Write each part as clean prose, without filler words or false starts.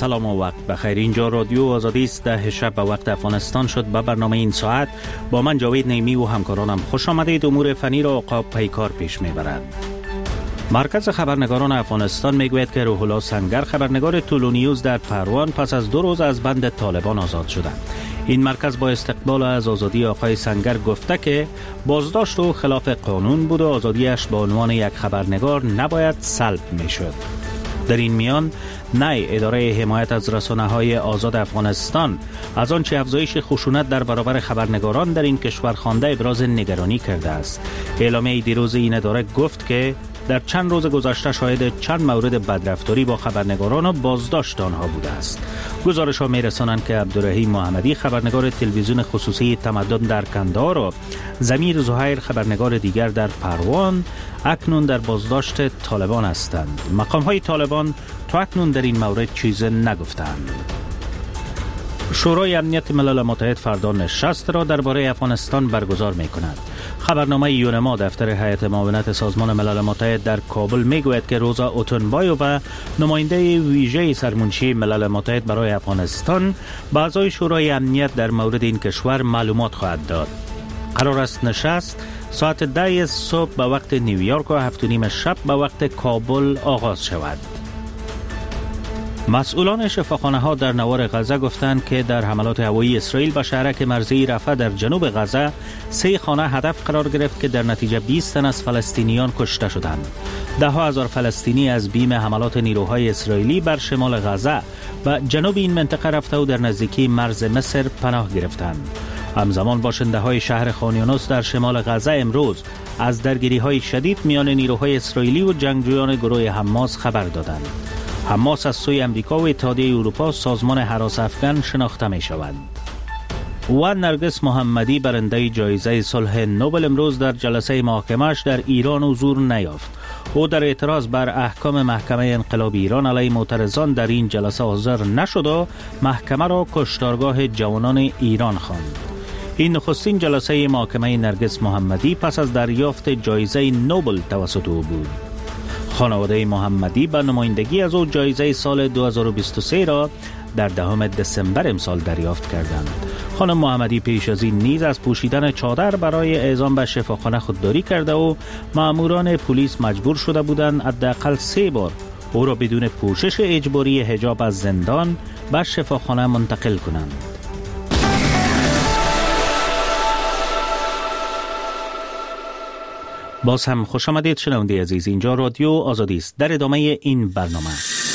سلام و وقت بخیر. اینجا رادیو آزادی است. 10 شب به وقت افغانستان شد. به برنامه این ساعت با من جاوید نیمی و همکارانم خوش آمدید. امور فنی را عقاب پیکار پیش میبرد. مرکز خبرنگاران افغانستان میگوید که روح الله سنگر خبرنگار تولونیوز در پروان پس از 2 روز از بند طالبان آزاد شده. این مرکز با استقبال از آزادی آقای سنگر گفته که بازداشت او خلاف قانون بود و آزادیش به عنوان یک خبرنگار نباید سلب میشد. در این میان نای اداره حمایت از رسانه‌های آزاد افغانستان از آنچه افزایش خشونت در برابر خبرنگاران در این کشور خوانده ابراز نگرانی کرده است. اعلامیه دیروز این اداره گفت که در چند روز گذشته شاهد چند مورد بدرفتاری با خبرنگاران و بازداشت آنها بوده است. گزارش‌ها می‌رسانند که عبدالرحیم محمدی خبرنگار تلویزیون خصوصی تمدن در کندهار و ضمیر زهیر خبرنگار دیگر در پروان اکنون در بازداشت طالبان هستند. مقام‌های طالبان تا اکنون در این مورد چیز نگفتند. شورای امنیت ملل متحد فردا نشست را درباره افغانستان برگزار می‌کند. خبرنامه یونما دفتر هیئت معاونت سازمان ملل متحد در کابل میگوید که روزا اوتنبایو و نماینده ویژه سرمنشی ملل متحد برای افغانستان به اعضای شورای امنیت در مورد این کشور معلومات خواهد داد. قرار است نشست ساعت 10 صبح به وقت نیویورک و 7:30 شب به وقت کابل آغاز شود. مسئولان شفاخانه‌ها در نوار غزه گفتند که در حملات هوایی اسرائیل به شهرک مرزی رفح در جنوب غزه 3 خانه هدف قرار گرفت که در نتیجه 20 تن از فلسطینیان کشته شدند. 10,000 فلسطینی از بیم حملات نیروهای اسرائیلی بر شمال غزه و جنوب این منطقه رفته و در نزدیکی مرز مصر پناه گرفتند. همزمان باشنده‌های شهر خان یونس در شمال غزه امروز از درگیری‌های شدید میان نیروهای اسرائیلی و جنگجویان گروه حماس خبر دادند. حماس از سوی امریکا و اتحادیه اروپا سازمان هراس افغان شناخته می شود. و نرگس محمدی برنده جایزه صلح نوبل امروز در جلسه محاکمه‌اش در ایران حضور نیافت. او در اعتراض بر احکام محکمه انقلاب ایران علیه معترضان در این جلسه حاضر نشد و محکمه را کشتارگاه جوانان ایران خواند. این نخستین جلسه محاکمه نرگس محمدی پس از دریافت جایزه نوبل توسط او بود. خانواده محمدی به نمایندگی از او جایزه سال 2023 را در 10 دسامبر امسال دریافت کردند. خانم محمدی پیش از این نیز از پوشیدن چادر برای اعزام به شفاخانه خودداری کرده و ماموران پلیس مجبور شده بودند حداقل 3 بار او را بدون پوشش اجباری حجاب از زندان به شفاخانه منتقل کنند. باز هم خوش آمدید شنونده عزیز. اینجا رادیو آزادی است. در ادامه این برنامه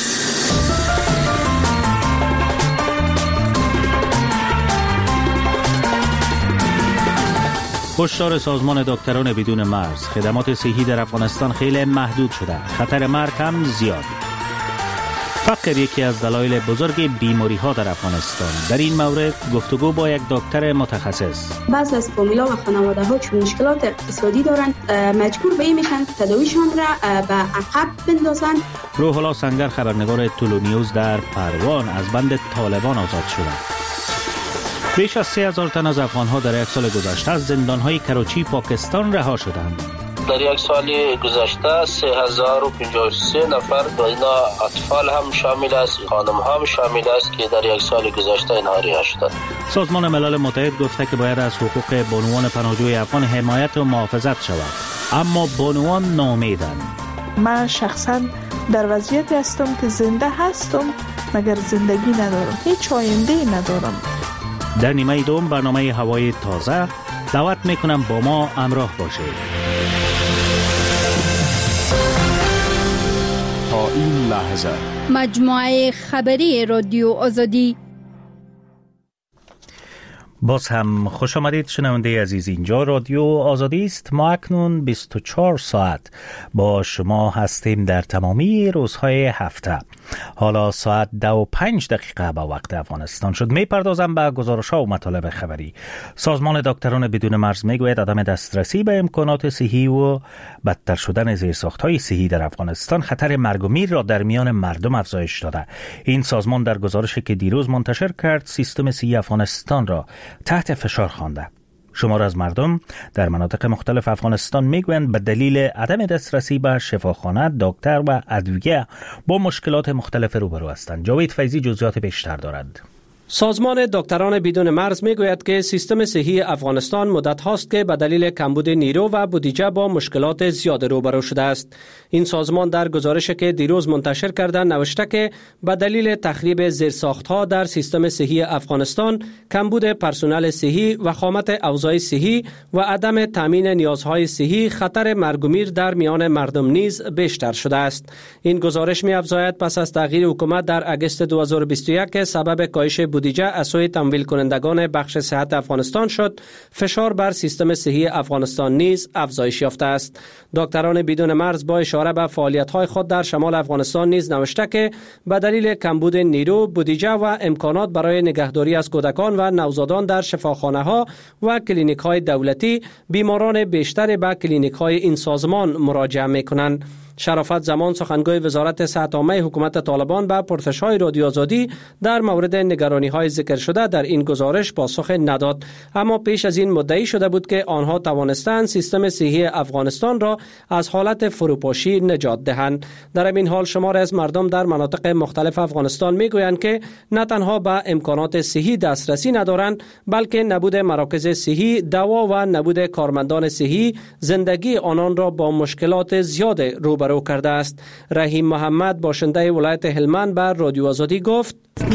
هشدار سازمان دکتران بدون مرز: خدمات صحی در افغانستان خیلی محدود شده، خطر مرگ هم زیاد. فقر یکی از دلایل بزرگ بیماری ها در افغانستان. در این مورد گفتگو با یک دکتر متخصص. بعضی از فامیلا و خانواده ها چون مشکلات اقتصادی دارند مجبور به این میشن تداویشان را به عقب بندازن. روح الله سنگر خبرنگار تولونیوز در پروان از بند طالبان آزاد شده. بیش از 3,000 تن از افغان‌ها در یک سال گذشته از زندان‌های کراچی پاکستان رها شدند. در یک سال گذشته 3053 نفر و اینا اطفال هم شامل است، خانم هم شامل است که در یک سال گذشته اینها رها شدند. سازمان ملل متحد گفته که باید از حقوق بانوان پناهجوی افغان حمایت و محافظت شود، اما بانوان ناامیدند. من شخصا در وضعیتی هستم که زنده هستم مگر زندگی ندارم، هیچ آینده‌ای ندارم. در نیمه دوم برنامه هوای تازه دعوت میکنم با ما همراه باشید. تا این لحظه مجموعه خبری رادیو آزادی. باز هم خوش آمدید شنونده عزیز. اینجا رادیو آزادی است. ما اکنون 24 ساعت با شما هستیم در تمامی روزهای هفته. حالا ساعت 2:05 به وقت افغانستان شد. میپردازم به گزارش‌ها و مطالب خبری. سازمان دکتران بدون مرز میگوید عدم دسترسی به امکانات صحی و بدتر شدن زیرساخت‌های صحی در افغانستان خطر مرگ و میر را در میان مردم افزایش داده. این سازمان در گزارشی که دیروز منتشر کرد سیستم صحی افغانستان را تحت فشار خوانده. شمار از مردم در مناطق مختلف افغانستان میگویند به دلیل عدم دسترسی به شفاخانه، دکتر و ادویه با مشکلات مختلف روبرو هستند. جاوید فیضی جزئیات بیشتر دارد. سازمان دکتران بدون مرز میگوید که سیستم صحی افغانستان مدت هاست که به دلیل کمبود نیرو و بودجه با مشکلات زیاد روبرو شده است. این سازمان در گزارشی که دیروز منتشر کرده نوشته که به دلیل تخریب زیرساختها در سیستم صحی افغانستان، کمبود پرسنل صحی، وخامت اوضاع صحی و عدم تامین نیازهای صحی، خطر مرگ و میر در میان مردم نیز بیشتر شده است. این گزارش می‌افزاید پس از تغییر حکومت در اگست 2021 که سبب کاهش بودجه از سوی تمویل کنندگان بخش صحت افغانستان شد، فشار بر سیستم صحی افغانستان نیز افزایش یافته است. دکتران بدون مرز با اشاره به فعالیت‌های خود در شمال افغانستان نیز نوشته که به دلیل کمبود نیرو، بودجه و امکانات برای نگهداری از کودکان و نوزادان در شفاخانه‌ها و کلینیک‌های دولتی، بیماران بیشتر به کلینیک‌های این سازمان مراجعه می‌کنند. شرافت زمان سخنگوی وزارت صحت عامه حکومت طالبان به پرسش‌های رادیو آزادی در مورد نگرانی‌های ذکر شده در این گزارش پاسخ نداد، اما پیش از این مدعی شده بود که آنها توانستند سیستم صحی افغانستان را از حالت فروپاشی نجات دهند. در این حال شمار از مردم در مناطق مختلف افغانستان میگویند که نه تنها به امکانات صحی دسترسی ندارند، بلکه نبود مراکز صحی، دوا و نبود کارمندان صحی زندگی آنان را با مشکلات زیاد روبرو کرده است. رحیم محمد باشنده ولایت هلمند بر رادیو آزادی گفت: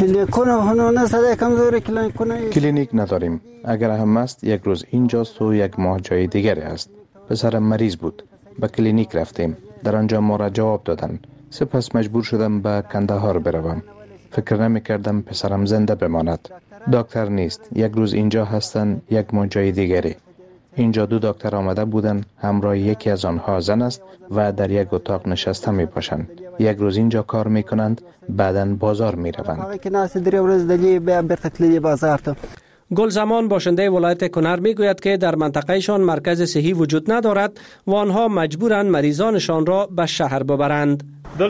کلینیک نداریم. اگر هم است یک روز اینجاست و یک ماه جای دیگری است. پسرم مریض بود. به کلینیک رفتیم. در آنجا ما را جواب دادن. سپس مجبور شدم به کندهار بروم. فکر نمی کردم پسرم زنده بماند. دکتر نیست. یک روز اینجا هستند، یک ماه جای دیگری. اینجا 2 دکتر آمده بودند، همراه یکی از آنها زن است و در یک اتاق نشسته می باشند. یک روز اینجا کار می کنند، بعداً بازار می روند. گلزمان باشنده ولایت کنر می گوید که در منطقهشان مرکز صحی وجود ندارد و آنها مجبورند مریضانشان را به شهر ببرند.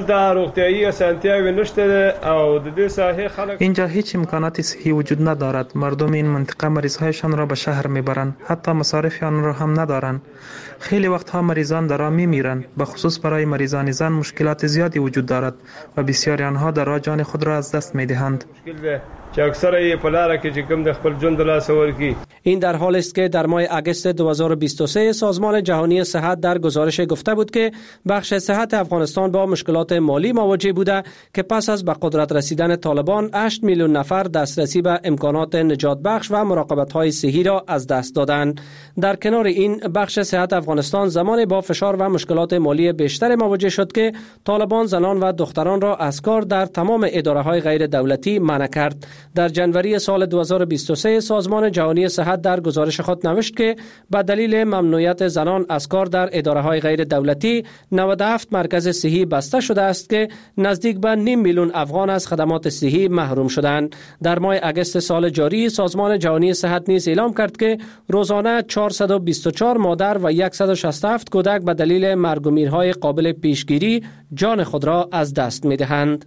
اینجا هیچ امکانات صحی وجود ندارد. مردم این منطقه مریضهایشان را به شهر میبرند، حتی مصارف آن را هم ندارند. خیلی وقتها مریضان در راه میمیرند. به خصوص برای مریضان زن مشکلات زیادی وجود دارد و بسیاری آنها در راه جان خود را از دست میدهند. این در حالی است که در ماه اگست 2023 سازمان جهانی صحت در گزارش گفته بود که بخش صحت افغانستان با مشکلات مالی مواجه بوده که پس از به قدرت رسیدن طالبان 8 میلیون نفر دسترسی به امکانات نجات بخش و مراقبت‌های صحی را از دست دادند. در کنار این، بخش صحت افغانستان زمان با فشار و مشکلات مالی بیشتر مواجه شد که طالبان زنان و دختران را از کار در تمام اداره‌های غیر دولتی منع کرد. در جنوری سال 2023 سازمان جهانی صحت در گزارش خود نوشت که به دلیل ممنوعیت زنان از کار در اداره‌های غیر دولتی 97 مرکز صحی بسته شده است که نزدیک به 5 میلیون افغان از خدمات صحی محروم شدند. در ماه اگست سال جاری سازمان جهانی صحت نیز اعلام کرد که روزانه 424 مادر و 167 کودک به دلیل مرگ و میرهای قابل پیشگیری جان خود را از دست می‌دهند.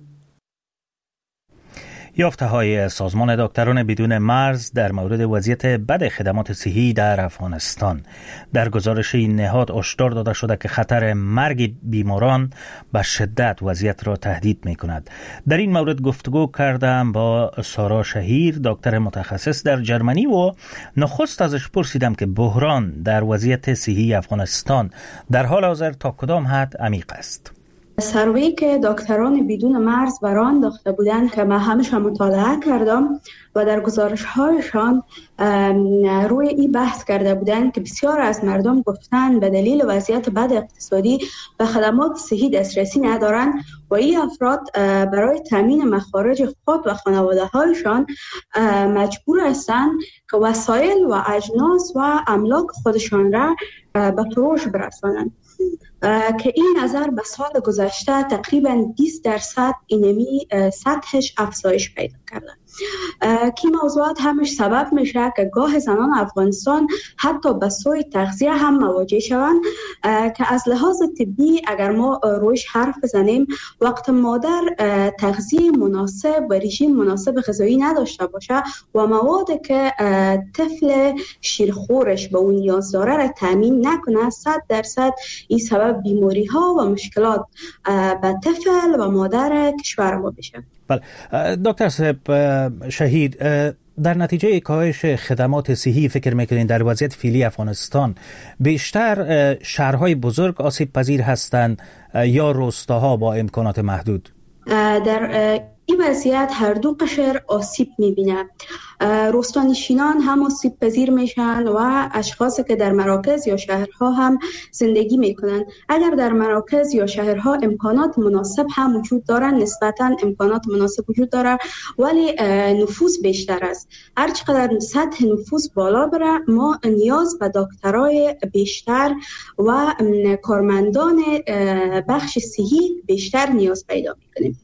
یافته‌های سازمان دکتران بدون مرز در مورد وضعیت بد خدمات صحی در افغانستان. در گزارش این نهاد هشدار داده شده که خطر مرگ بیماران به شدت وضعیت را تهدید می‌کند. در این مورد گفتگو کردم با سارا شهیر، دکتر متخصص در جرمنی، و نخست ازش پرسیدم که بحران در وضعیت صحی افغانستان در حال حاضر تا کدام حد عمیق است. سروی که دکتران بدون مرز برای انداخته بودند که من همشان مطالعه کردم و در گزارش هایشان روی این بحث کرده بودند که بسیار از مردم گفتند به دلیل وضعیت بد اقتصادی به خدمات صحی دسترسی ندارند و این افراد برای تامین مخارج خود و خانواده هایشان مجبور هستند که وسایل و اجناس و املاک خودشان را به فروش برسانند، که این نظر به سال گذشته تقریبا 20% اینمی سطحش افزایش پیدا کرده. که موضوعات همش سبب میشه که گاه زنان افغانستان حتی به سوی تغذیه هم مواجه شوند که از لحاظ طبی اگر ما رویش حرف بزنیم، وقت مادر تغذیه مناسب و رژیم مناسب غذایی نداشته باشه و موادی که طفل شیرخورش به اون نیاز داره را تامین نکنه، 100% این سبب بیماری ها و مشکلات به طفل و مادر کشور ما بشه. بله دکتر صاحب شهید، در نتیجه کاهش خدمات صحی فکر میکنین در وضعیت فعلی افغانستان بیشتر شهرهای بزرگ آسیب پذیر هستند یا روستاها با امکانات محدود؟ در این وضعیت هر دو قشر آسیب میبینه. روستانشینان هم آسیب پذیر میشن و اشخاصی که در مراکز یا شهرها هم زندگی میکنن. اگر در مراکز یا شهرها امکانات مناسب هم وجود دارن، نسبتا امکانات مناسب وجود داره، ولی نفوس بیشتر است. هر چقدر سطح نفوس بالا بره ما نیاز به دکترای بیشتر و کارمندان بخش صحی بیشتر نیاز پیدا میکنیم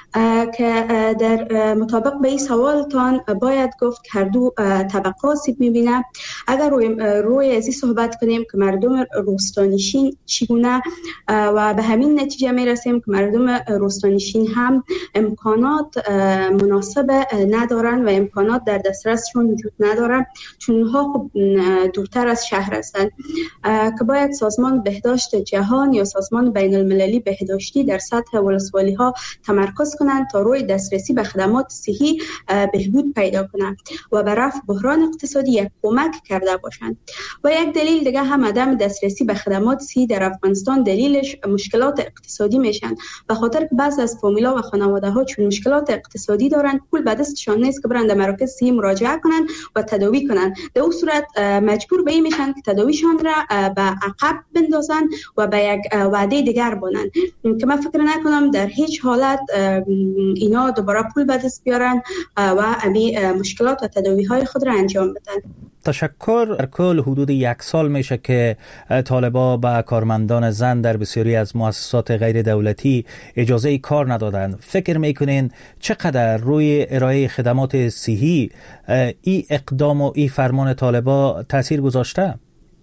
که در مطابق به این سوالتان باید گفت که هر دو طبقه آسیب میبینه. اگر روی ازی صحبت کنیم که مردم روستانشین چگونه و به همین نتیجه میرسیم که مردم روستانشین هم امکانات مناسب ندارن و امکانات در دسترسشون وجود ندارن، چون اونها خب دورتر از شهر هستند که باید سازمان بهداشت جهان یا سازمان بین المللی بهداشتی در سطح ولسوالی ها تمرکز کنند تا روی دسترسی به خدمات صحی بهبود پیدا کنند و به رفع بحران اقتصادی یک کمک کرده باشند. و یک دلیل دیگه هم عدم دسترسی به خدمات صحی در افغانستان دلیلش مشکلات اقتصادی میشن، به خاطر که بعضی از فامیلا و خانواده ها چون مشکلات اقتصادی دارند پول به دستشان نیست که برند مراکز صحی مراجعه کنند و تداوی کنند. در اون صورت مجبور به این میشن که تداویشان را به عقب بندازن و به یک وعده دیگر بانند که من فکر نکنم در هیچ حالت اینا دوباره پول به دست بیارن و مشکلات و تداوی های خود را انجام بدن. تشکر. در کل حدود 1 سال میشه که طالبا به کارمندان زن در بسیاری از مؤسسات غیر دولتی اجازه کار ندادن. فکر میکنین چقدر روی ارائه خدمات صحی این اقدام و این فرمان طالبا تاثیر گذاشته؟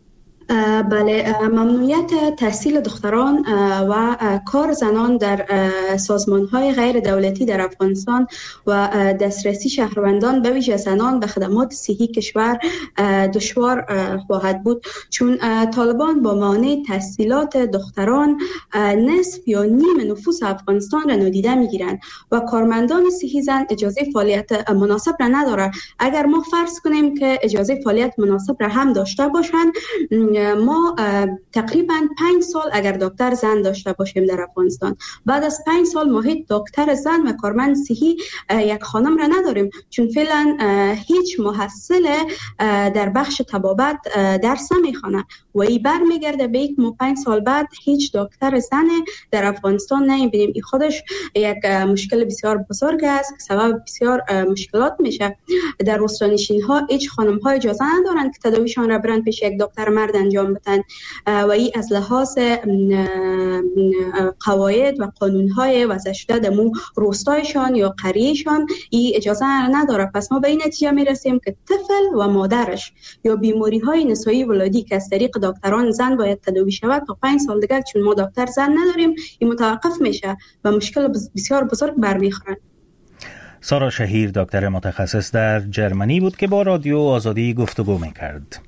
بله، ممنوعیت تحصیل دختران و کار زنان در سازمان‌های غیر دولتی در افغانستان و دسترسی شهروندان به ویژه زنان به خدمات صحی کشور دشوار خواهد بود، چون طالبان با مانع تحصیلات دختران نصف یا نیم نفوس افغانستان را نادیده می‌گیرند و کارمندان صحی زن اجازه فعالیت مناسب را ندارند. اگر ما فرض کنیم که اجازه فعالیت مناسب را هم داشته باشند، ما تقریبا 5 سال اگر دکتر زن داشته باشیم در افغانستان، بعد از 5 سال ما هیچ دکتر زن و کارمند صحی یک خانم را نداریم، چون فعلا هیچ محصل در بخش طبابت درس نمیخوانه و این برمیگرده به یک 5 سال بعد هیچ دکتر زن در افغانستان نمیبینیم. این خودش یک مشکل بسیار بزرگ است که سبب بسیار مشکلات میشه. در روستانشین ها هیچ خانم ها اجازه ندارند که تداویشان را برن پیش یک دکتر مرد انجام بدن و این از لحاظ قواعد و قانون‌های وضع شده در روستایشان یا قریهشان این اجازه نداره. پس ما به این نتیجه میرسیم که طفل و مادرش یا بیماری‌های نسایی ولادی که از طریق دکتران زن باید تداوی شود تا 5 سال دیگر چون ما دکتر زن نداریم این متوقف میشه و مشکل بسیار بزرگ برمیخورن. سارا شهیر دکتر متخصص در جرمنی بود که با رادیو آزادی گفتگو می‌کرد.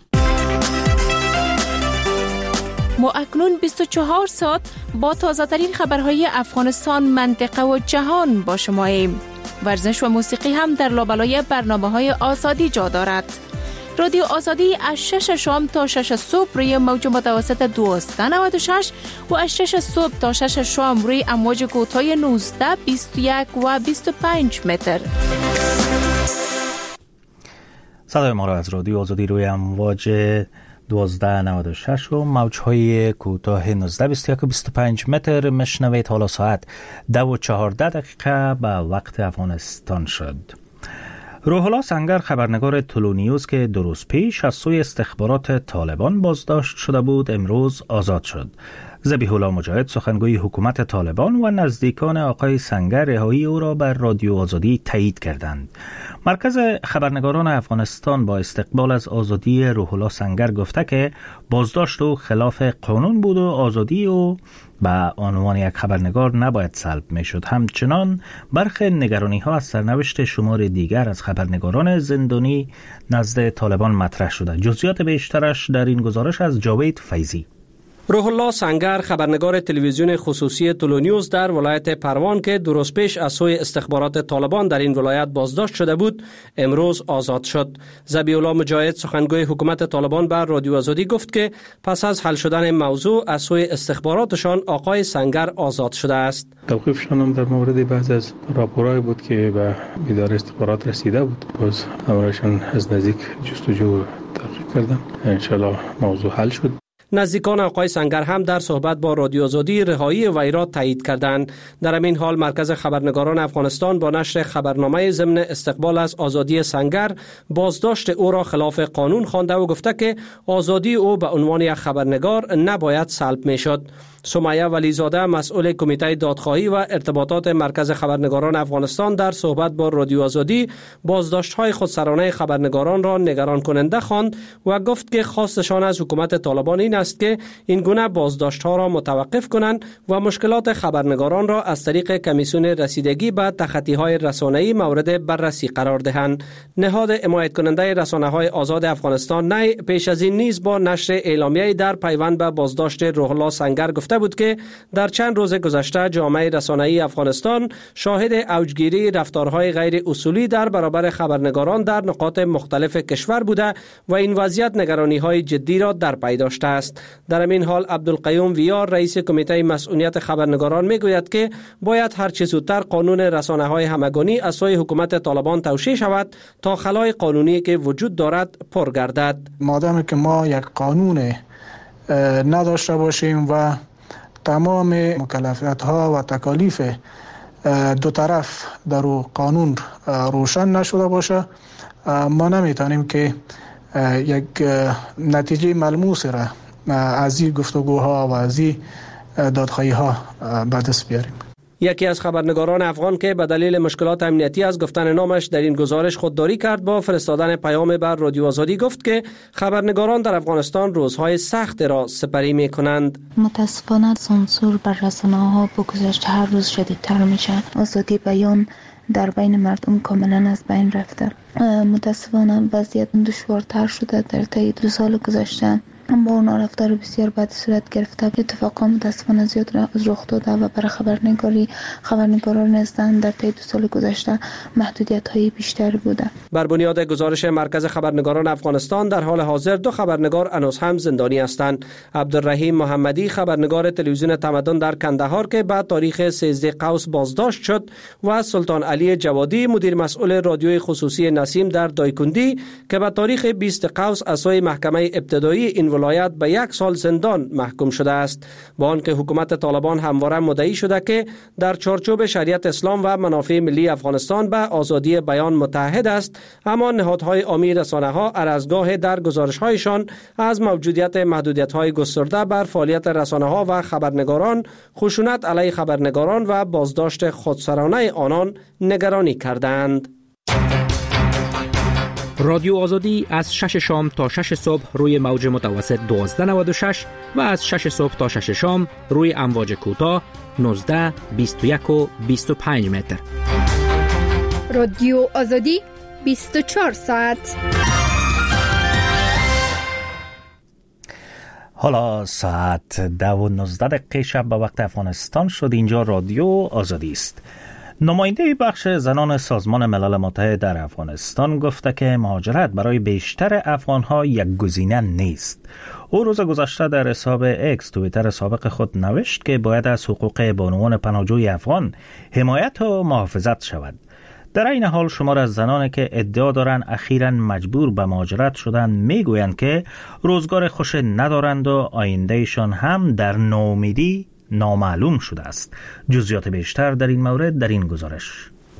ما اکنون 24 ساعت با تازه‌ترین خبرهای افغانستان، منطقه و جهان با شماییم. ورزش و موسیقی هم در لابلای برنامه‌های آزادی جا دارد. رادیو آزادی از 6 شام تا 6 صبح روی موج متوسط 1296 و از 6 صبح تا 6 شام روی امواج کوتاه 19، 21 و 25 متر. صدای ما را از رادیو آزادی روی امواج 1296 و موج‌های کوتاه 19، 21 و 25 متر مشنوید. حالا ساعت 2:14 به وقت افغانستان شد. روح الله سنگر، خبرنگار تلونیوز که 2 روز پیش از سوی استخبارات طالبان بازداشت شده بود، امروز آزاد شد. ذبیح الله مجاهد سخنگوی حکومت طالبان و نزدیکان آقای سنگر رهایی او را بر رادیو آزادی تایید کردند. مرکز خبرنگاران افغانستان با استقبال از آزادی روح الله سنگر گفته که بازداشت او خلاف قانون بود و آزادی او به عنوان یک خبرنگار نباید سلب می شد. همچنان برخی نگرانی ها از سرنوشت شمار دیگر از خبرنگاران زندانی نزد طالبان مطرح شده. جزئیات بیشترش در این گزارش از جاوید فیضی. روح الله سنگر خبرنگار تلویزیون خصوصی تولونیوز در ولایت پروان که دو روز پیش از سوی استخبارات طالبان در این ولایت بازداشت شده بود امروز آزاد شد. ذبیح الله مجاهد سخنگوی حکومت طالبان بر رادیو آزادی گفت که پس از حل شدن موضوع از سوی استخباراتشان آقای سنگر آزاد شده است. توقیفشان هم در مورد بعض از راپورهای بود که به اداره استخبارات رسیده بود. باز امرشان از نزدیک جستجو تحقیق کردن. ان شاء الله موضوع حل شد. نزدیکان آقای سنگر هم در صحبت با رادیو آزادی رهایی وی را تایید کردند. در همین حال مرکز خبرنگاران افغانستان با نشر خبرنامه ضمن استقبال از آزادی سنگر بازداشت او را خلاف قانون خوانده و گفته که آزادی او به عنوان یک خبرنگار نباید سلب میشد. سمیه ولیزاده مسئول کمیته دادخواهی و ارتباطات مرکز خبرنگاران افغانستان در صحبت با رادیو آزادی بازداشت‌های خودسرانه خبرنگاران را نگران کننده خواند و گفت که خواستشان از حکومت طالبان این است که این گونه بازداشت‌ها را متوقف کنند و مشکلات خبرنگاران را از طریق کمیسیون رسیدگی به تخطی‌های رسانه‌ای مورد بررسی قرار دهند. نهاد حمایت کننده رسانه‌های آزاد افغانستان نی پیش از این نیز با نشر اعلامیه‌ای در پیوند به بازداشت روح الله سنگر گفته بود که در چند روز گذشته جامعه رسانه‌ای افغانستان شاهد اوجگیری رفتارهای غیر اصولی در برابر خبرنگاران در نقاط مختلف کشور بوده و این وضعیت نگرانی‌های جدی را در پی داشته است. در همین حال عبدالقیوم ویار رئیس کمیته مسئولیت خبرنگاران میگوید که باید هر چه زودتر قانون رسانه‌های همگانی از سوی حکومت طالبان توشیح شود تا خلای قانونی که وجود دارد پر گردد. مادامی که ما یک قانون نداشته باشیم و تمام مکلفیت ها و تکالیف دو طرف در قانون روشن نشده باشه ما نمیتونیم که یک نتیجه ملموس را از این گفتگوها و از این دادخواهی ها به دست بیاریم. یکی از خبرنگاران افغان که به دلیل مشکلات امنیتی از گفتن نامش در این گزارش خودداری کرد با فرستادن پیام بر رادیو آزادی گفت که خبرنگاران در افغانستان روزهای سخت را سپری می کنند. متاسفانه سانسور بر رسانه‌ها با گذشت هر روز شدیدتر میشه. آزادی بیان در بین مردم کاملا از بین رفته. متاسفانه وضعیت دشوارتر شده در طی 2 سال گذشته. با اون رفتار بسیار بد صورت گرفته. اتفاقا متاسفانه زیاد رخ داده و برای خبرنگاران هستند در طی 2 سال گذشته محدودیت‌های بیشتری بوده. بر بنیاد گزارش مرکز خبرنگاران افغانستان در حال حاضر 2 خبرنگار هنوز هم زندانی هستند. عبدالرحیم محمدی خبرنگار تلویزیون تمدن در کندهار که بعد تاریخ 13 قوس بازداشت شد و سلطان علی جوادی مدیر مسئول رادیوی خصوصی نسیم در دایکندی که به تاریخ 20 قوس از سوی محکمه ابتدایی این ولایت به 1 سال زندان محکوم شده است. با آنکه حکومت طالبان همواره مدعی شده که در چارچوب شریعت اسلام و منافع ملی افغانستان به آزادی بیان متحد است، اما نهادهای عامی رسانه‌ها هر از گاه در گزارش‌هایشان از موجودیت محدودیت‌های گسترده بر فعالیت رسانه‌ها و خبرنگاران، خشونت علیه خبرنگاران و بازداشت خودسرانه آنان نگرانی کردند. رادیو آزادی از 6 شام تا 6 صبح روی موج متوسط 1296 و از 6 صبح تا 6 شام روی امواج کوتاه 19، 21 و 25 متر. رادیو آزادی 24 ساعت. حالا ساعت 10:19 شب به وقت افغانستان شد. اینجا رادیو آزادی است. نماینده بخش زنان سازمان ملل متحد در افغانستان گفته که مهاجرت برای بیشتر افغانها یک گزینه نیست. او روز گذشته در حساب اکس توییتر سابق خود نوشت که باید از حقوق بانوان پناهجوی افغان حمایت و محافظت شود. در این حال شمار از زنانی که ادعا دارند اخیراً مجبور به مهاجرت شدند میگویند که روزگار خوش ندارند و آیندهشان هم در ناامیدی نامعلوم شده است. جزئیات بیشتر در این مورد در این گزارش.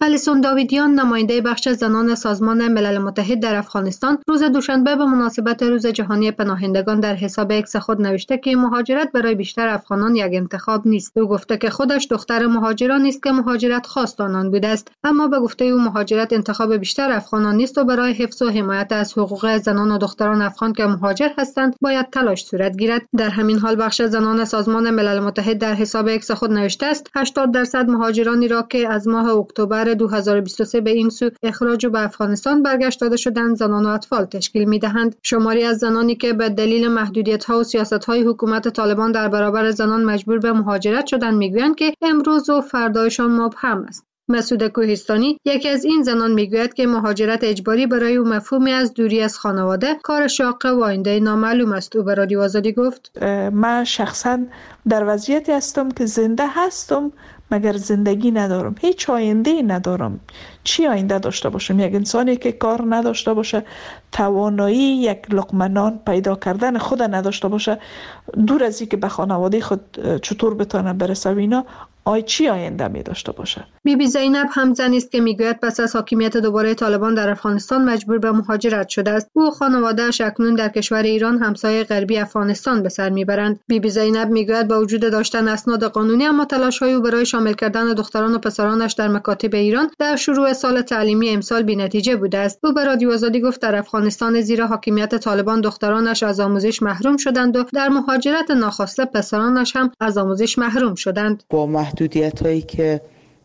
الیسون داویدیان نماینده بخش زنان سازمان ملل متحد در افغانستان روز دوشنبه به مناسبت روز جهانی پناهندگان در حساب اکس خود نوشته که مهاجرت برای بیشتر افغانان یک انتخاب نیست. او گفته که خودش دختر مهاجران است که مهاجرت خواست آنان بوده است، اما به گفته او مهاجرت انتخاب بیشتر افغانان نیست و برای حفظ و حمایت از حقوق زنان و دختران افغان که مهاجر هستند باید تلاش صورت گیرد. در همین حال بخش زنان سازمان ملل متحد در حساب اکس خود نوشته است 80% مهاجرانی را که از ماه اکتبر 2023 به این سو اخراج به افغانستان برگشت داده شدند زنان و اطفال تشکیل می‌دهند. شماری از زنانی که به دلیل محدودیت‌ها و سیاست‌های حکومت طالبان در برابر زنان مجبور به مهاجرت شدند می‌گویند که امروز و فردایشان مبهم است. مسعود کوهستانی یکی از این زنان میگوید که مهاجرت اجباری برای او مفهومی از دوری از خانواده، کار شاق و آینده نامعلوم است. او به رادیو آزادی گفت من شخصا در وضعیتی هستم که زنده هستم مگر زندگی ندارم، هیچ آینده ندارم. چی آینده داشته باشم؟ یک انسانی که کار نداشته باشه، توانایی یک لقمه نان پیدا کردن خود نداشته باشه، دور از اینکه به خانواده خود چطور بتونه برسه اینا، چی آینده می داشته باشه؟ بیبی زینب هم زنی است که میگوید پس از حاکمیت دوباره طالبان در افغانستان مجبور به مهاجرت شده است. او و خانواده‌اش اکنون در کشور ایران همسایه غربی افغانستان به سر میبرند. بیبی زینب میگوید با وجود داشتن اسناد قانونی اما تلاش‌های او برای شامل کردن دختران و پسرانش در مکاتب ایران در شروع سال تعلیمی امسال بی‌نتیجه بوده است. او به رادیو آزادی گفت در افغانستان زیر حاکمیت طالبان دخترانش از آموزش محروم شدند و در مهاجرت ناخواسته پسرانش هم از آموزش محروم شدند. با محدودیت‌هایی که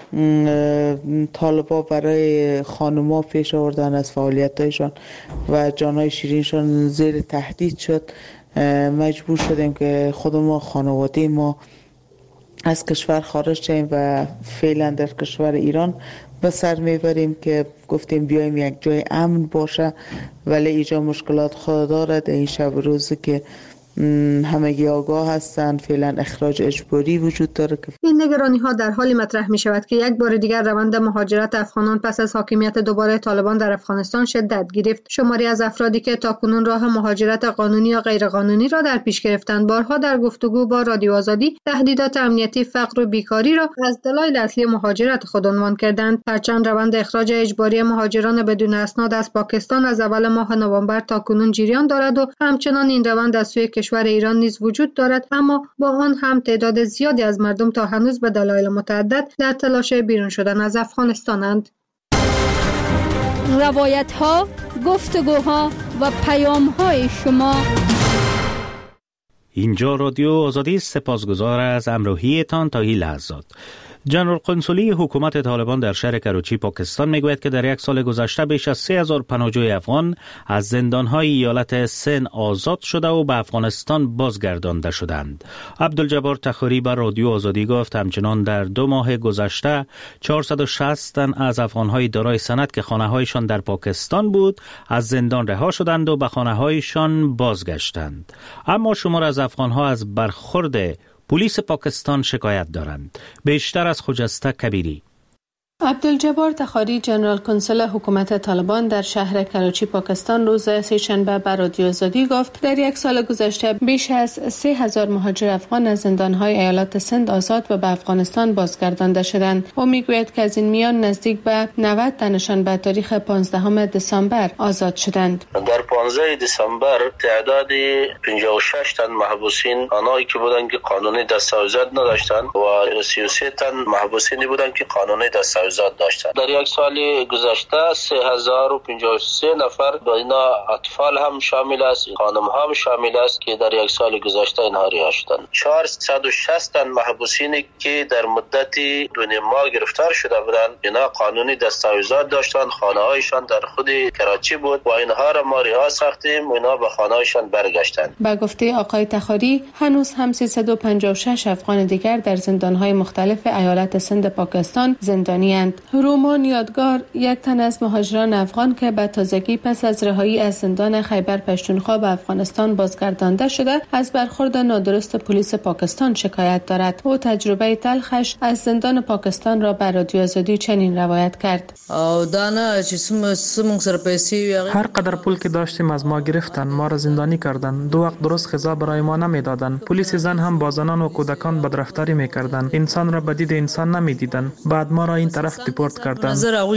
طالبا برای خانوما پیش آوردن از فعالیت‌هایشان و جانهای شیرینشان زیر تهدید شد، مجبور شدیم که خود ما خانواده ما از کشور خارج شیم و فعلا در کشور ایران به سر میبریم که گفتیم بیایم یک جای امن باشه، ولی اینجا مشکلات خود دارد. این شب روزی که همگی آگاه هستند فعلا اخراج اجباری وجود داره. این نگرانی ها در حالی مطرح می شود که یک بار دیگر روند مهاجرت افغانان پس از حاکمیت دوباره طالبان در افغانستان شدت گرفت. شماری از افرادی که تاکنون راه مهاجرت قانونی یا غیر قانونی را در پیش گرفتند بارها در گفتگو با رادیو آزادی تهدیدات امنیتی، فقر و بیکاری را از دلایل اصلی مهاجرت خود عنوان کردند. هرچند روند اخراج اجباری مهاجران بدون اسناد از پاکستان از اول ماه نوامبر تاکنون جریان دارد و همچنان این روند از سوی کشور ایران نیز وجود دارد، اما با آن هم تعداد زیادی از مردم تا هنوز به دلایل متعدد در تلاش بیرون شدن از افغانستانند. روایت ها، گفتگوها و پیام های شما. اینجا رادیو آزادی، سپاسگزار از همراهیتان تا این لحظات. جنرال قنصلی حکومت طالبان در شهر کراچی پاکستان میگوید که در یک سال گذشته بیش از 3000 پناهجوی افغان از زندانهای ایالت سند آزاد شده و به افغانستان بازگردانده شدند. عبدالجبار تخاری بر رادیو آزادی گفت همچنان در 2 ماه گذشته 460 تن از افغانهای دارای سند که خانه‌هایشان در پاکستان بود از زندان رها شدند و به خانه‌هایشان بازگشتند. اما شمار از افغانها از برخورد پلیس پاکستان شکایت دارند. بیشتر از خجسته کبیری. عبدالجبار تخاری جنرال کنسول حکومت طالبان در شهر کراچی پاکستان روز سه‌شنبه بر رادیو آزادی گفت در یک سال گذشته بیش از 3000 مهاجر افغان از زندان‌های ایالات سند آزاد و به افغانستان بازگردانده شدند. او میگوید که از این میان نزدیک به 90 تنشان به تاریخ 15 دسامبر آزاد شدند. در 15 دسامبر تعداد 56 تن محبوسین آنهایی که بودند که قانونی دستاویزات نداشتند و 33 تن محبوسینی بودند که قانونی دستاویزات داشتند. در یک سال گذشته 3053 نفر با اینا اطفال هم شامل است، خانم هم شامل است که در یک سال گذشته اینها رها شدند. 460 تن محبوسینی که در مدت 2 ماه گرفتار شده بودند اینا قانونی دستاویزات داشتند، خانه‌هایشان در خود کراچی بود و اینها را ما رها ساختیم و اینا به خانه‌هایشان برگشتند. با گفته آقای تخاری هنوز هم 356 افغان دیگر در زندان‌های مختلف ایالت سند پاکستان زندانی رومان یادگار یک تن از مهاجران افغان که به تازگی پس از رهایی از زندان خیبر پشتونخوا به افغانستان بازگردانده شده از برخورد نادرست پلیس پاکستان شکایت دارد. او تجربه تلخش از زندان پاکستان را بر رادیو آزادی چنین روایت کرد. هر قدر پول که داشتیم از ما گرفتن، ما را زندانی کردن، 2 وقت درست غذا برای ما نمیدادن. پلیس زن هم با زنان و کودکان بدرفتاری میکردن، انسان را بدید انسان نمیدیدن. بعد ما را این طرف طرف دیپورت کردن.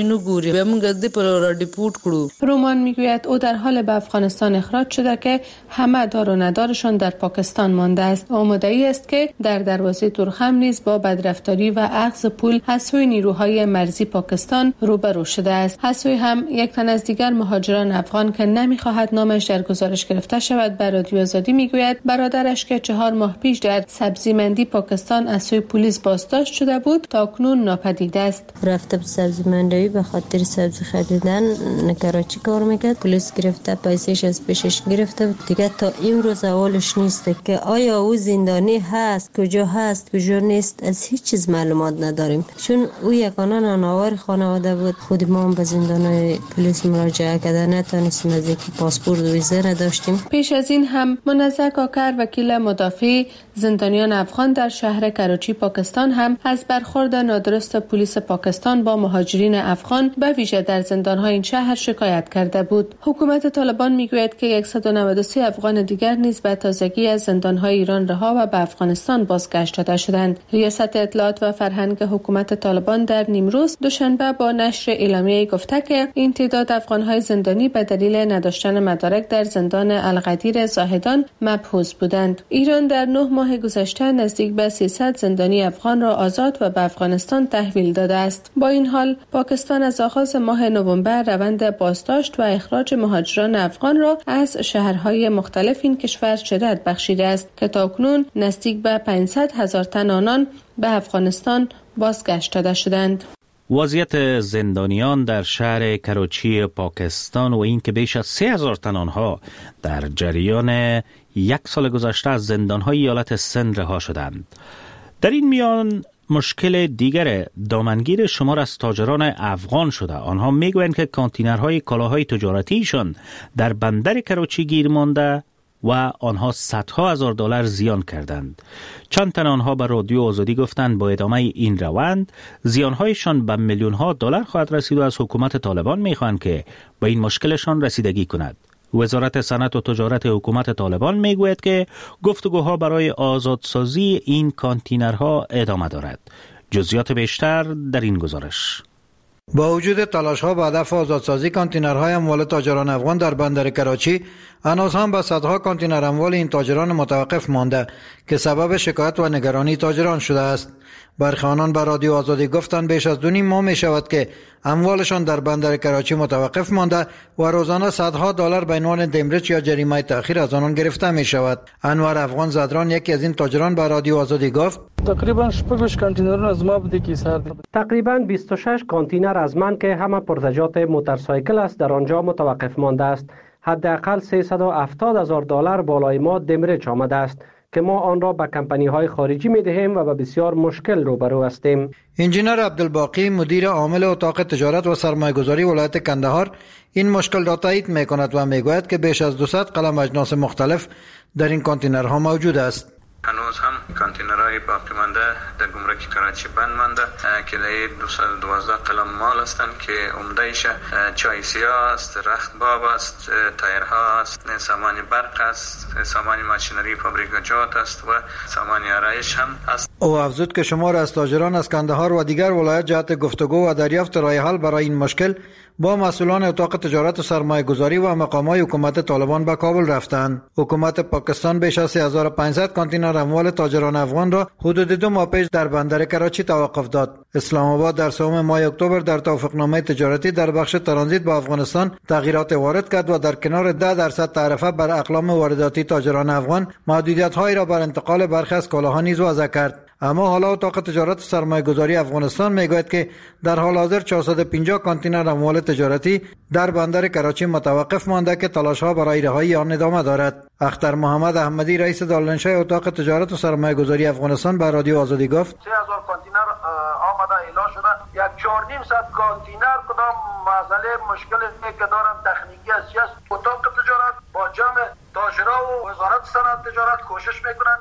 رومان میگوید او در حال به افغانستان اخراج شده که همه دار و ندارشان در پاکستان مانده است. او مدعی است که در دروازه تورخم نیز با بدرفتاری و اخذ پول از سوی نیروهای مرزی پاکستان روبرو شده است. حسوی هم یک تن از دیگر مهاجران افغان که نمیخواهد نامش در گزارش گرفته شود به رادیو آزادی میگوید برادرش که 4 ماه پیش در سبزی مندی پاکستان از سوی پلیس بازداشت شده بود تا اکنون ناپدید است. رفته به سبزی مندی به خاطر سبزی خریدن کراچی کار میکرد. پلیس گرفته پیسش از پیشش گرفته. دیگه تا این روز اولش نیست که آیا او زندانی هست، کجا هست، کجا نیست، از هیچ چیز معلومات نداریم. چون او یگانه نانآور خانواده بود. خود ما هم به زندان پلیس مراجعه کرده نتونستیم از اینکه پاسپورت و ویزا نداشتیم. پیش از این هم منزه کاکر وکیل مدافع زندانیان افغان در شهر کراچی پاکستان هم از برخورد نادرست پلیس پاکستان با مهاجرین افغان به ویژه در زندان‌های این شهر شکایت کرده بود. حکومت طالبان میگوید که 193 افغان دیگر نیز به تازگی از زندان‌های ایران رها و به افغانستان بازگشت داده شدند. ریاست اطلاعات و فرهنگ حکومت طالبان در نیمروز دوشنبه با نشر اعلامیه گفته که این تعداد افغان‌های زندانی به دلیل نداشتن مدارک در زندان القدیر زاهدان مبحوث بودند. ایران در 9 ماه گذشته نزدیک به 300 زندانی افغان را آزاد و به افغانستان تحویل داده است. با این حال پاکستان از آغاز ماه نوامبر روند بازداشت و اخراج مهاجران افغان را از شهرهای مختلف این کشور شدت بخشیده است که تاکنون نزدیک به 500,000 تن آنان به افغانستان بازگشت داده شدند. وضعیت زندانیان در شهر کراچی پاکستان و اینکه بیش از 3,000 تن آنها در جریان 1 سال گذشته از زندان‌های ایالت سند رها شدند. در این میان مشکل دیگر دامنگیر شمار از تاجران افغان شده. آنها میگویند که کانتینرهای کالاهای تجارتیشان در بندر کراچی گیر مانده و آنها صدها هزار دلار زیان کردند. چند تن آنها به رادیو آزادی گفتند با ادامه این روند زیانهایشان به میلیون‌ها دلار خواهد رسید و از حکومت طالبان میخواهند که به این مشکلشان رسیدگی کند. وزارت صنعت و تجارت حکومت طالبان میگوید که گفتگوها برای آزادسازی این کانتینرها ادامه دارد. جزئیات بیشتر در این گزارش. با وجود تلاش‌ها به هدف آزادسازی کانتینرهای اموال تاجران افغان در بندر کراچی، هنوز هم به صدها کانتینر اموال این تاجران متوقف مانده که سبب شکایت و نگرانی تاجران شده است. برخی آنان به رادیو آزادی گفتند بیش از 2.5 ماه می شود که اموالشان در بندر کراچی متوقف مانده و روزانه صدها دلار به عنوان دمرچ یا جریمه تأخیر از آنان گرفته می شود. انور افغان زدران یکی از این تاجران به رادیو آزادی گفت تقریبا 6 کانتینر از ما بوده که سر تقریبا 26 کانتینر از من که همه پرزجات موتورسایکل است در آنجا متوقف مانده است. حداقل 370,000 دلار بالای ما دمرچ آمده است که ما آن را به کمپانی های خارجی می دهیم و به بسیار مشکل روبرو هستیم. انجینر عبدالباقی مدیر عامل اتاق تجارت و سرمایه‌گذاری ولایت کندهار این مشکل را تایید می کند و می گوید که بیش از 200 قلم اجناس مختلف در این کانتینرها موجود است. هنوز هم کانتینرهای باقی مانده در گمرک کراچی بند مانده که در 212 قلم مال هستند که عمده‌اش چای سیاه است، رخت باب است، تایرها است، سامان برق است، سامان ماشینری فابریکاجات است و سامان آرایش هم است. او افزود که شمار از تاجران از کندهار و دیگر ولایات جهت گفتگو و دریافت راه حل برای این مشکل با مسئولان اتاق تجارت و سرمایه گذاری و مقامات حکومت طالبان به کابل رفتند. حکومت پاکستان بیش از 3500 کانتینر اموال تاجران افغان را حدود 2 ماه پیش در بندر کراچی توقف داد. اسلام آباد در 3 ماه اکتبر در توافقنامه تجارتی در بخش ترانزیت با افغانستان تغییرات وارد کرد و در کنار 10% تعرفه بر اقلام وارداتی تاجران افغان محدودیت‌هایی را بر انتقال برخی از کالاها نیز وضع کرد. اما حالا اتاق تجارت و سرمایه گذاری افغانستان میگوید که در حال حاضر 450 کانتینر اموال تجارتی در بندر کراچی متوقف مانده که تلاش‌ها برای رهایی آن ادامه دارد. اختر محمد احمدی رئیس دارالانشای اتاق تجارت و سرمایه گذاری افغانستان به رادیو آزادی گفت 3000 کانتینر آمده اعلام شده. 1,400 کانتینر کدام مسئله مشکل که دارن تکنیکی است. اتاق تجارت با جمع تاجرا و وزارت صنعت تجارت کوشش میکنند که این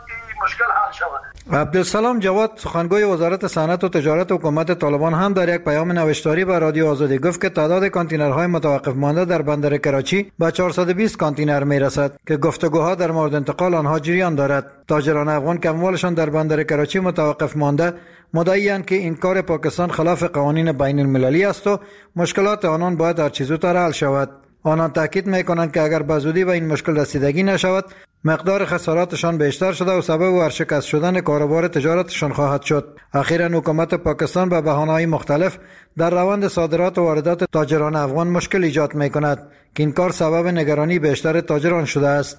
مشکل حل شود. عبدالسلام جواد سخنگوی وزارت صنعت و تجارت حکومت طالبان هم در یک پیام نوشتاری به رادیو آزادی گفت که تعداد کانتینرهای متوقف مانده در بندر کراچی به 420 کانتینر میرسد که گفتگوها در مورد انتقال آنها جریان دارد. تاجران افغان که اموالشان در بندر کراچی متوقف مانده مدعی‌اند که این کار پاکستان خلاف قوانین بین المللی است و مشکلات آنان باید هر چه زودتر حل شود. آنان تاکید می‌کنند که اگر به زودی به این مشکل رسیدگی نشود مقدار خساراتشان بیشتر شده و سبب ورشکست شدن کاروبار تجارتشان خواهد شد. اخیراً حکومت پاکستان به بهانه‌های مختلف در روند صادرات و واردات تاجران افغان مشکل ایجاد می‌کند که این کار سبب نگرانی بیشتر تاجران شده است.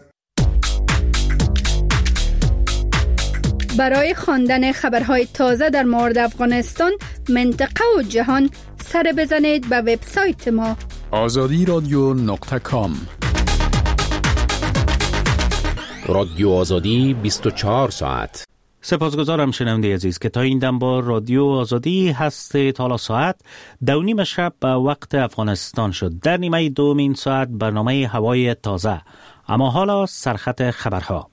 برای خواندن خبرهای تازه در مورد افغانستان، منطقه و جهان، سر بزنید به وبسایت ما azadiradyo.com. رادیو آزادی 24 ساعت. سپاسگزارم شنونده عزیز که تا این دم با رادیو آزادی هستید. حالا ساعت 2:30 شب به وقت افغانستان شد. در نیمه دومین ساعت برنامه هوای تازه. اما حالا سرخط خبرها.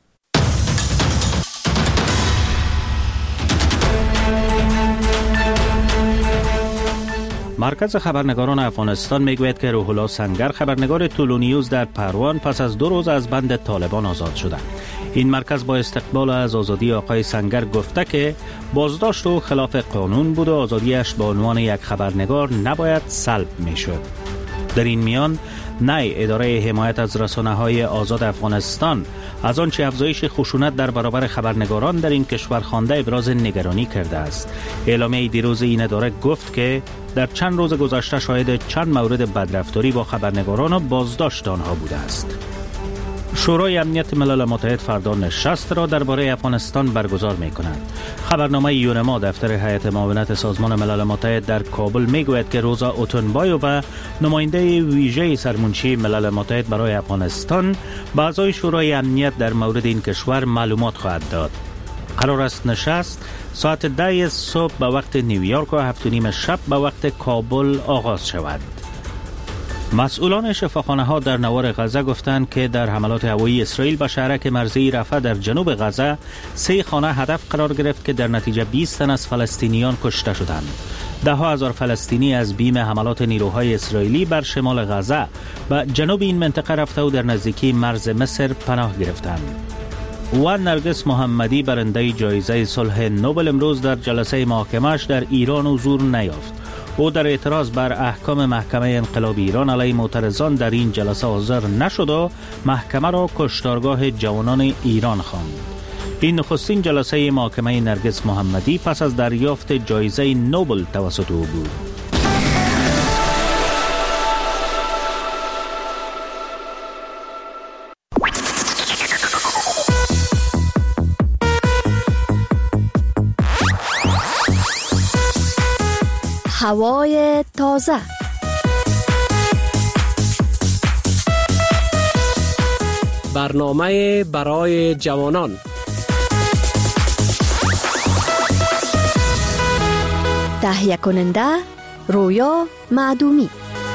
مرکز خبرنگاران افغانستان میگوید که روح الله سنگر، خبرنگار تولونیوز در پروان، پس از 2 روز از بند طالبان آزاد شده. این مرکز با استقبال از آزادی آقای سنگر گفته که بازداشت او خلاف قانون بود و آزادیش به عنوان یک خبرنگار نباید سلب میشد. در این میان نای اداره حمایت از رسانه‌های آزاد افغانستان از آنچه افزایش خشونت در برابر خبرنگاران در این کشور خوانده ابراز نگرانی کرده است. اعلامیه دیروز این اداره گفت که در چند روز گذشته شاهد چند مورد بدرفتاری با خبرنگاران و بازداشت آنها بوده است. شورای امنیت ملل متحد فردا نشست را درباره افغانستان برگزار می‌کند. خبرنامه یونما دفتر هیئت معاونت سازمان ملل متحد در کابل میگوید که روزا اوتونبایووا، نماینده ویژه سرمنشی ملل متحد برای افغانستان، به اعضای شورای امنیت در مورد این کشور معلومات خواهد داد. قرار است نشست ساعت 10 صبح به وقت نیویورک و 7:30 شب به وقت کابل آغاز شود. مسئولان شفاخانه‌ها در نوار غزه گفتند که در حملات هوایی اسرائیل به شهرک مرزی رفح در جنوب غزه 3 خانه هدف قرار گرفت که در نتیجه 20 تن از فلسطینیان کشته شدند. 10,000 فلسطینی از بیم حملات نیروهای اسرائیلی بر شمال غزه به جنوب این منطقه رفته و در نزدیکی مرز مصر پناه گرفتند. و نرگس محمدی، برنده جایزه صلح نوبل، امروز در جلسه محاکمه‌اش در ایران حضور نیافت. او در اعتراض بر احکام محکمه انقلاب ایران علیه معترضان در این جلسه حاضر نشد و محکمه را کشتارگاه جوانان ایران خواند. این نخستین جلسه محاکمه نرگس محمدی پس از دریافت جایزه نوبل توسط او بود. هوای تازه. برنامه برای جوانان. تهیه کننده رویا معدومی.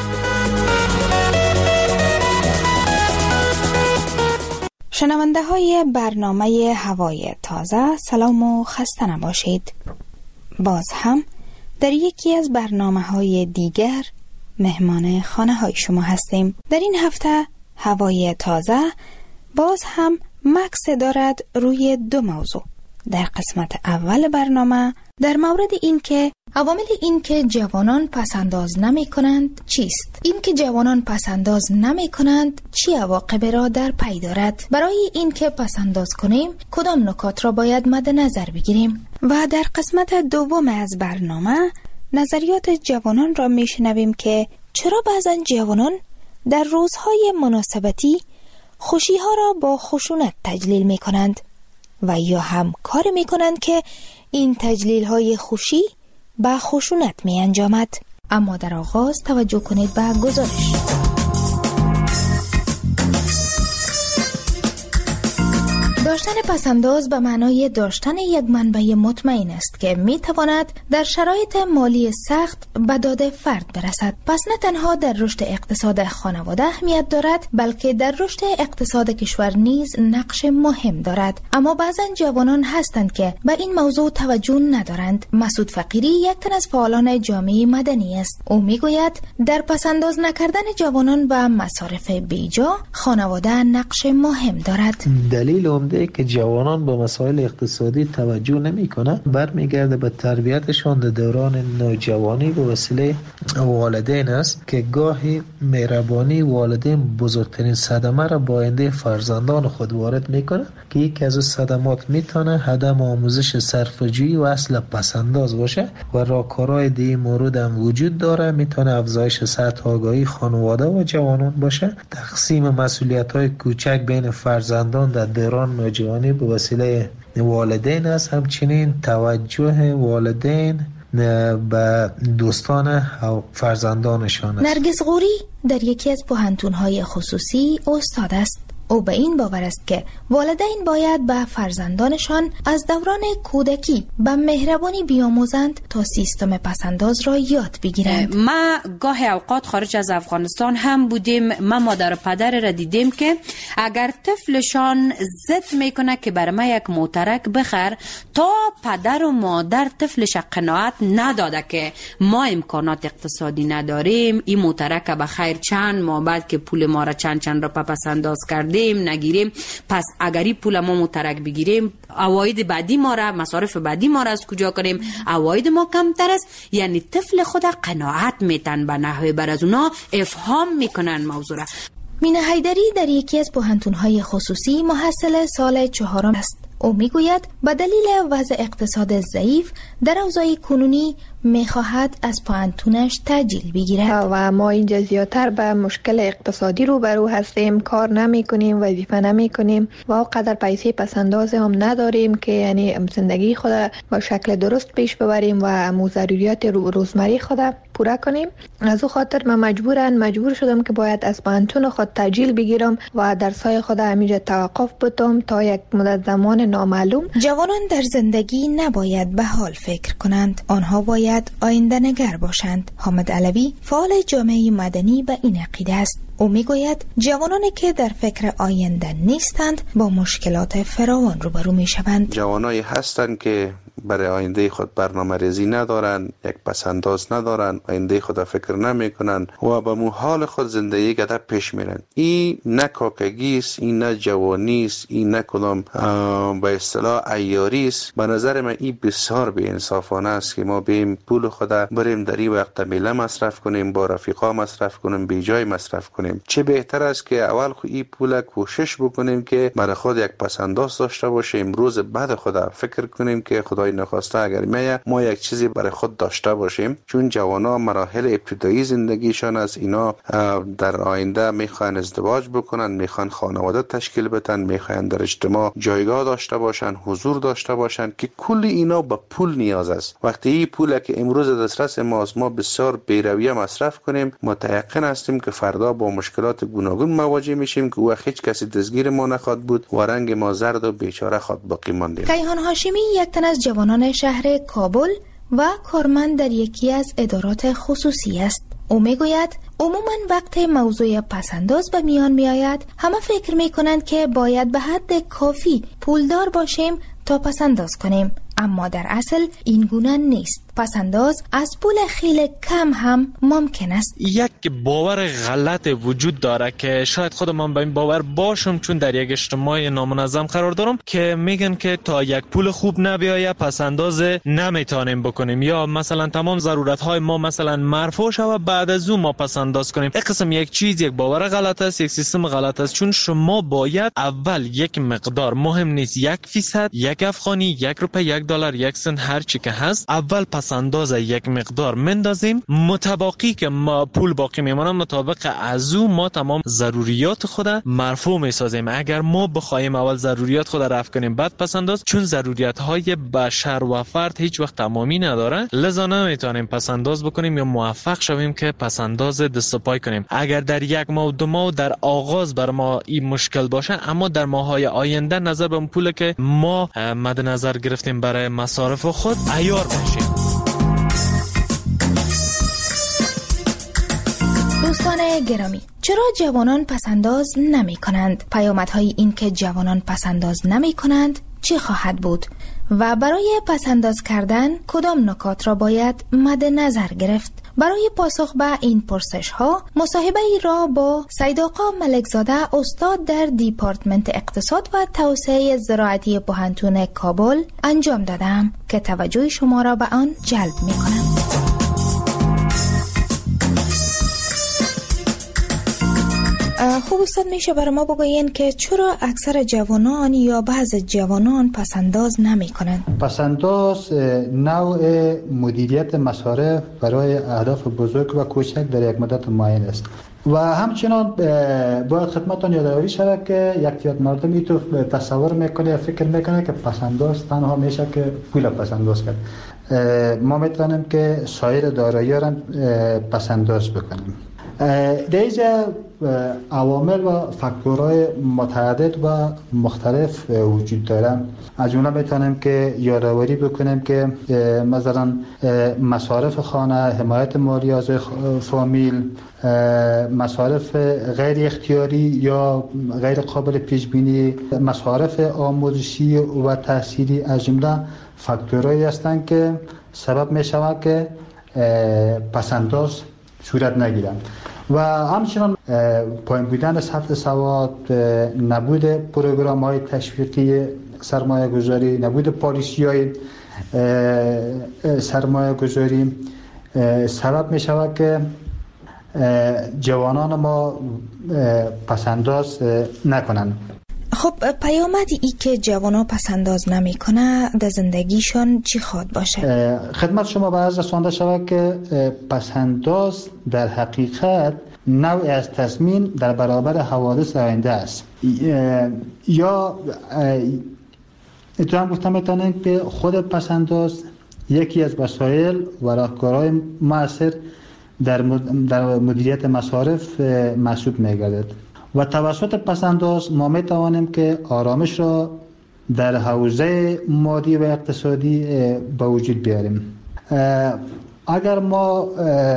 شنونده های برنامه هوای تازه، سلام و خسته نباشید. باز هم در یکی از برنامه‌های دیگر مهمان خانه‌های شما هستیم. در این هفته هوای تازه باز هم مکس دارد روی 2 موضوع. در قسمت اول برنامه در مورد این که عوامل این که جوانان پسنداز نمی کنند چیست؟ این که جوانان پسنداز نمی کنند چی عواقب را در پی دارد؟ برای این که پسنداز کنیم کدام نکات را باید مد نظر بگیریم؟ و در قسمت دوم از برنامه نظریات جوانان را می شنویم که چرا بعضا جوانان در روزهای مناسبتی خوشیها را با خشونت تجلیل می کنند و یا هم کار می کنند که این تجلیل های خوشی با خشونت می انجامد. اما در آغاز توجه کنید به گزارش. داشتن پسنداز به معنای داشتن یک منبع مطمئن است که می تواند در شرایط مالی سخت به داد فرد برسد. پس نه تنها در رشد اقتصاد خانواده اهمیت دارد، بلکه در رشد اقتصاد کشور نیز نقش مهم دارد. اما بعضا جوانان هستند که به این موضوع توجه ندارند. مسعود فقیری یک تن از فعالان جامعه مدنی است. او میگوید در پسنداز نکردن جوانان به مصارف بیجا خانواده نقش مهم دارد. دلیل عمده که جوانان به مسائل اقتصادی توجه نمی‌کنند برمیگرده به تربیتشان در دوران نوجوانی به وسیله والدین است که گاهی مهربانی والدین بزرگترین صدمه را با آینده فرزندان خود وارد میکنه که یکی از صدمات میتونه عدم آموزش صرفه‌جویی و اصل پسنداز باشه و راهکارهای دیگه مورد هم وجود داره. میتونه افزایش سطح آگاهی خانواده و جوانان باشه، تقسیم مسئولیت‌های کوچک بین فرزندان در دوران نوجوانی به وسیله والدین است، همچنین توجه والدین به دوستان و فرزندانشان است. نرگس غوری در یکی از پوهنتون‌های خصوصی استاد است. او به این باور است که والدین باید به فرزندانشان از دوران کودکی به مهربانی بیاموزند تا سیستم پسنداز را یاد بگیرند. ما گاه اوقات خارج از افغانستان هم بودیم، ما مادر و پدر را دیدیم که اگر طفلشان ضد میکنه که برای ما یک موترک بخر، تا پدر و مادر طفلش قناعت نداده که ما امکانات اقتصادی نداریم، این موترک به خیر چند ماه بعد که پول ما را چند را پسنداز کرد نگیریم، پس اگری پول ما مترک بگیریم، عواید بعدی ما را، مصارف بعدی ما را از کجا کنیم؟ عواید ما کمتر است. یعنی طفل خود قناعت میتن به نحوه بر از اونا افهام میکنن موضوع را. مینا حیدری در یکی از پوهنتون‌های خصوصی محصل سال 4 است. او میگوید به دلیل وضع اقتصاد ضعیف در اوضاع کنونی میخواهد از پوهنتونش تأجیل بگیرد و ما اینجا زیادتر به مشکل اقتصادی روبرو هستیم، کار نمی کنیم، وظیفه نمی کنیم و اونقدر پیسه پسنداز هم نداریم که یعنی زندگی خود با شکل درست پیش ببریم و ضروریات روزمره خود پورا کنیم. از او خاطر من مجبور شدم که باید از پوهنتون خود تأجیل بگیرم و درسای خود همینجا توقف بدم تا یک مدت زمان نامعلوم. جوانان در زندگی نباید به حال فکر کنند، آنها باید آینده نگر باشند. حامد علوی فعال جامعه مدنی به این عقیده است. او میگوید جوانانی که در فکر آینده نیستند با مشکلات فراوان روبرو میشوند. جوانایی هستند که برای آینده خود برنامه‌ریزی ندارن، یک پسنداز ندارن، آینده خود فکر نمیکنن و به حال خود زندگی گذر پیش میرن. این نه کاکگی است، این نه جوانی است، این نه کدام به اصطلاح عیاری است. به نظر من این بسیار بی‌انصافانه است که ما بیم پول خود بریم در این وقت میله مصرف کنیم، با رفیقا مصرف کنیم، بی جای مصرف کنیم. چه بهتر است که اول خود این پول کوشش بکنیم که برای خود یک پسنداز داشته باشیم، روز بعد خود فکر کنیم که خدای نخواسته اگر ما یک چیزی برای خود داشته باشیم. چون جوانا مراحل ابتدایی زندگیشان از اینا در آینده میخوان ازدواج بکنن، میخوان خانواده تشکیل بدن، میخوان در اجتماع جایگاه داشته باشن، حضور داشته باشن که کل اینا به پول نیاز است. وقتی این پول که امروز دسترس ماست ما بسیار بی‌رویه مصرف کنیم، متيقن هستیم که فردا با مشکلات گوناگون مواجه میشیم که او هیچ کسی دستگیر ما نخواد بود و رنگ ما زرد و بیچاره خود باقی ماندیم. کیهان هاشمی یک تن از جوانان شهر کابل و کارمند در یکی از ادارات خصوصی است. او میگوید عموما وقت موضوع پسنداز به میان میآید همه فکر میکنند که باید به حد کافی پولدار باشیم تا پسنداز کنیم، اما در اصل این گونه نیست. پسنداز از پول خیلی کم هم ممکن است. یک باور غلط وجود داره که شاید خود من به این باور باشم، چون در یک اجتماع نامنظم قرار دارم که میگن که تا یک پول خوب نبیایه پسنداز نمیتونیم بکنیم، یا مثلا تمام ضرورت های ما مثلا مرفوع شوه بعد از اون ما پسنداز کنیم. این قسم یک چیز، یک باور غلط است، یک سیستم غلط است. چون شما باید اول یک مقدار، مهم نیست 1%، 1 افغانی، 1 روپیه، $1، 1 سنت، هر چی که هست، اول پسنداز یک مقدار مندازیم، متباقی که ما پول باقی میمونه مطابق از او ما تمام ضروریات خود مرفوع میسازیم. اگر ما بخوایم اول ضروریات خود رفع کنیم بعد پسنداز، چون ضروریات های بشر و فرد هیچ وقت تمامی نداره، لذا نمیتونیم پسنداز بکنیم یا موفق شویم که پسنداز دست و پای کنیم. اگر در یک ماه و 2 ماه در آغاز بر ما این مشکل باشه، اما در ماه‌های آینده نظر به پولی که ما مد نظر گرفتیم برای مصارف خود عیار بشیم. دوستان گرامی، چرا جوانان پسنداز نمی کنند؟ پیامدهای این که جوانان پسنداز نمی کنند چی خواهد بود؟ و برای پسنداز کردن کدام نکات را باید مد نظر گرفت؟ برای پاسخ به این پرسش ها مصاحبه ای را با سید آقا ملکزاده، استاد در دیپارتمنت اقتصاد و توسعه زراعتی پوهنتون کابل انجام دادم که توجه شما را به آن جلب می کنم. خوب استاد، میشه برای ما بگوین که چرا اکثر جوانان یا بعض جوانان پسنداز نمی کنند؟ پسنداز نوع مدیریت مصارف برای اهداف بزرگ و کوچک در یک مدت معین است و همچنان باید خدمتتان یادآوری شود که یک تعداد مردمی تو تصور میکنه یا فکر میکنه که پسنداز تنها میشه که پول پسنداز کرد. ما میتونیم که سایر دارایی‌ها را پسنداز بکنیم. در اینجا عوامل و فاکتورهای متعدد و مختلف وجود دارن. از جمله میتونیم که یادآوری بکنیم که مثلا مصارف خانه، حمایت مالی از فامیل، مصارف غیر اختیاری یا غیر قابل پیش بینی، مصارف آموزشی و تحصیلی از جمله فاکتورهایی هستند که سبب میشود که پسنداز صورت نگیرند. و همچنان پایین بودن سطح سواد، نبود پروگرام های تشویقی سرمایه گذاری، نبود پالیسی های سرمایه گذاری سبب می شود که جوانان ما پسنداز نکنند. خب پیامدی ای که جوانا پسنداز نمی کنه در زندگیشون چی خواهد باشه؟ خدمت شما به عرض رسانده شود که پسنداز در حقیقت نوعی از تضمین در برابر حوادث آینده است. یا اتفاقا گفتم میتونیم که خود پسنداز یکی از وسایل و راهکارهای مؤثر در مدیریت مصارف محسوب میگردد و توسط پسنداز ما میتوانیم که آرامش را در حوزه مادی و اقتصادی به وجود بیاریم. اگر ما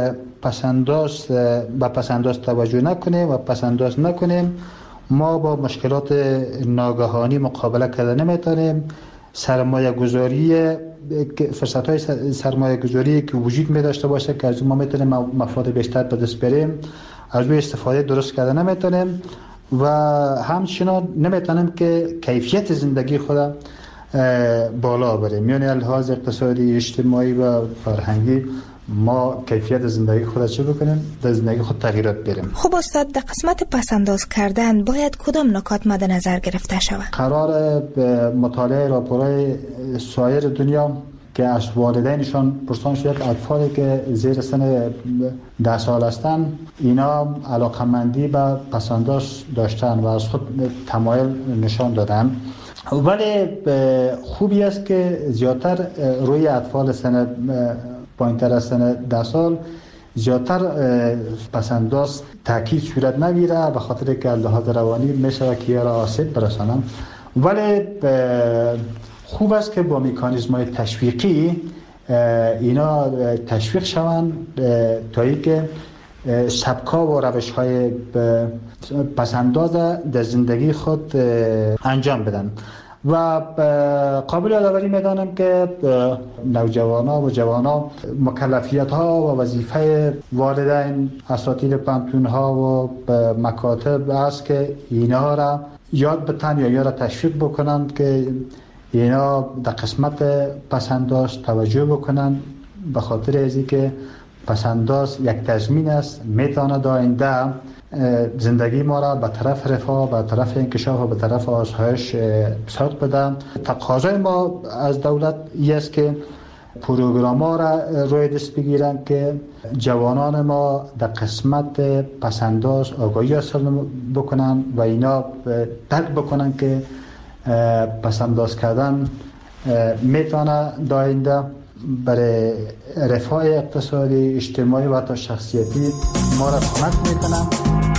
به پسنداز توجه نکنیم و پسنداز نکنیم، ما با مشکلات ناگهانی مقابله کردن نمیتونیم. سرمایه گذاری، فرصت های سرمایه گذاری که وجود می داشته باشه که از ما میتونیم مفاد بیشتر به دست بریم، از روی استفاده درست کردن نمیتونیم و همچنان نمیتونیم که کیفیت زندگی خود بالا بریم. یعنی لحاظ اقتصادی، اجتماعی و فرهنگی ما کیفیت زندگی خود چه بکنیم؟ در زندگی خود تغییرات بریم. خب استاد، در قسمت پسنداز کردن باید کدام نکات مد نظر گرفته شود؟ قرار مطالعه راپورهای سایر دنیا که از والدینشان پرسان شد اطفالی که زیر سن 10 سال هستند اینا علاقمندی به پسنداز داشتن و از خود تمایل نشان دادن، ولی خوبی است که زیادتر روی اطفال سن پایین‌تر از سن 10 سال زیادتر پسنداز تاکید صورت نگیره به خاطر که لحاظ روانی میشه که یا را آسیب برسانم، ولی خوب است که با مکانیزم‌های تشویقی اینا تشویق شوند تا اینکه سبک‌ها و روش‌های پسنداز در زندگی خود انجام بدن. و قابل یادآوری می‌دانم که نوجوانان و جوانان مکلفیت‌ها و وظیفه والدین، اساتید پانتون‌ها و مکاتب است که اینها را یاد بتن یا را تشویق بکنند که اینا در قسمت پسنداز توجه بکنند، به خاطر از اینکه پسنداز یک تضمین است، میتواند آینده زندگی ما را به طرف رفاه، به طرف انکشاف و به طرف آسایش سوق بده. تقاضای ما از دولت این است که پروگرام ها را روی دست بگیرن که جوانان ما در قسمت پسنداز آگاهی حاصل بکنن و اینا درک بکنن که پسنداز کردن میتونه داینده برای رفاه اقتصادی، اجتماعی و حتی شخصیتی ما را کمک میکنن.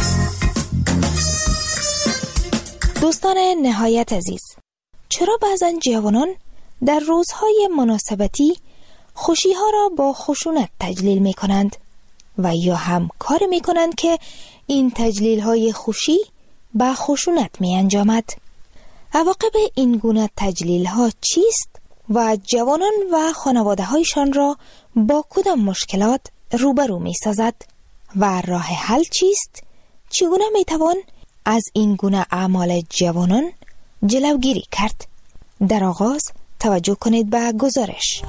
دوستان نهایت عزیز، چرا بعضا جوانان در روزهای مناسبتی خوشی ها را با خشونت تجلیل می کنند و یا هم کار می کنند که این تجلیل های خوشی با خشونت می انجامد؟ عواقب این گونه تجلیل ها چیست و جوانان و خانواده هایشان را با کدام مشکلات روبرو می سازد و راه حل چیست؟ چگونه می توان از این گونه اعمال جوانان جلوگیری کرد؟ در آغاز توجه کنید به گزارش.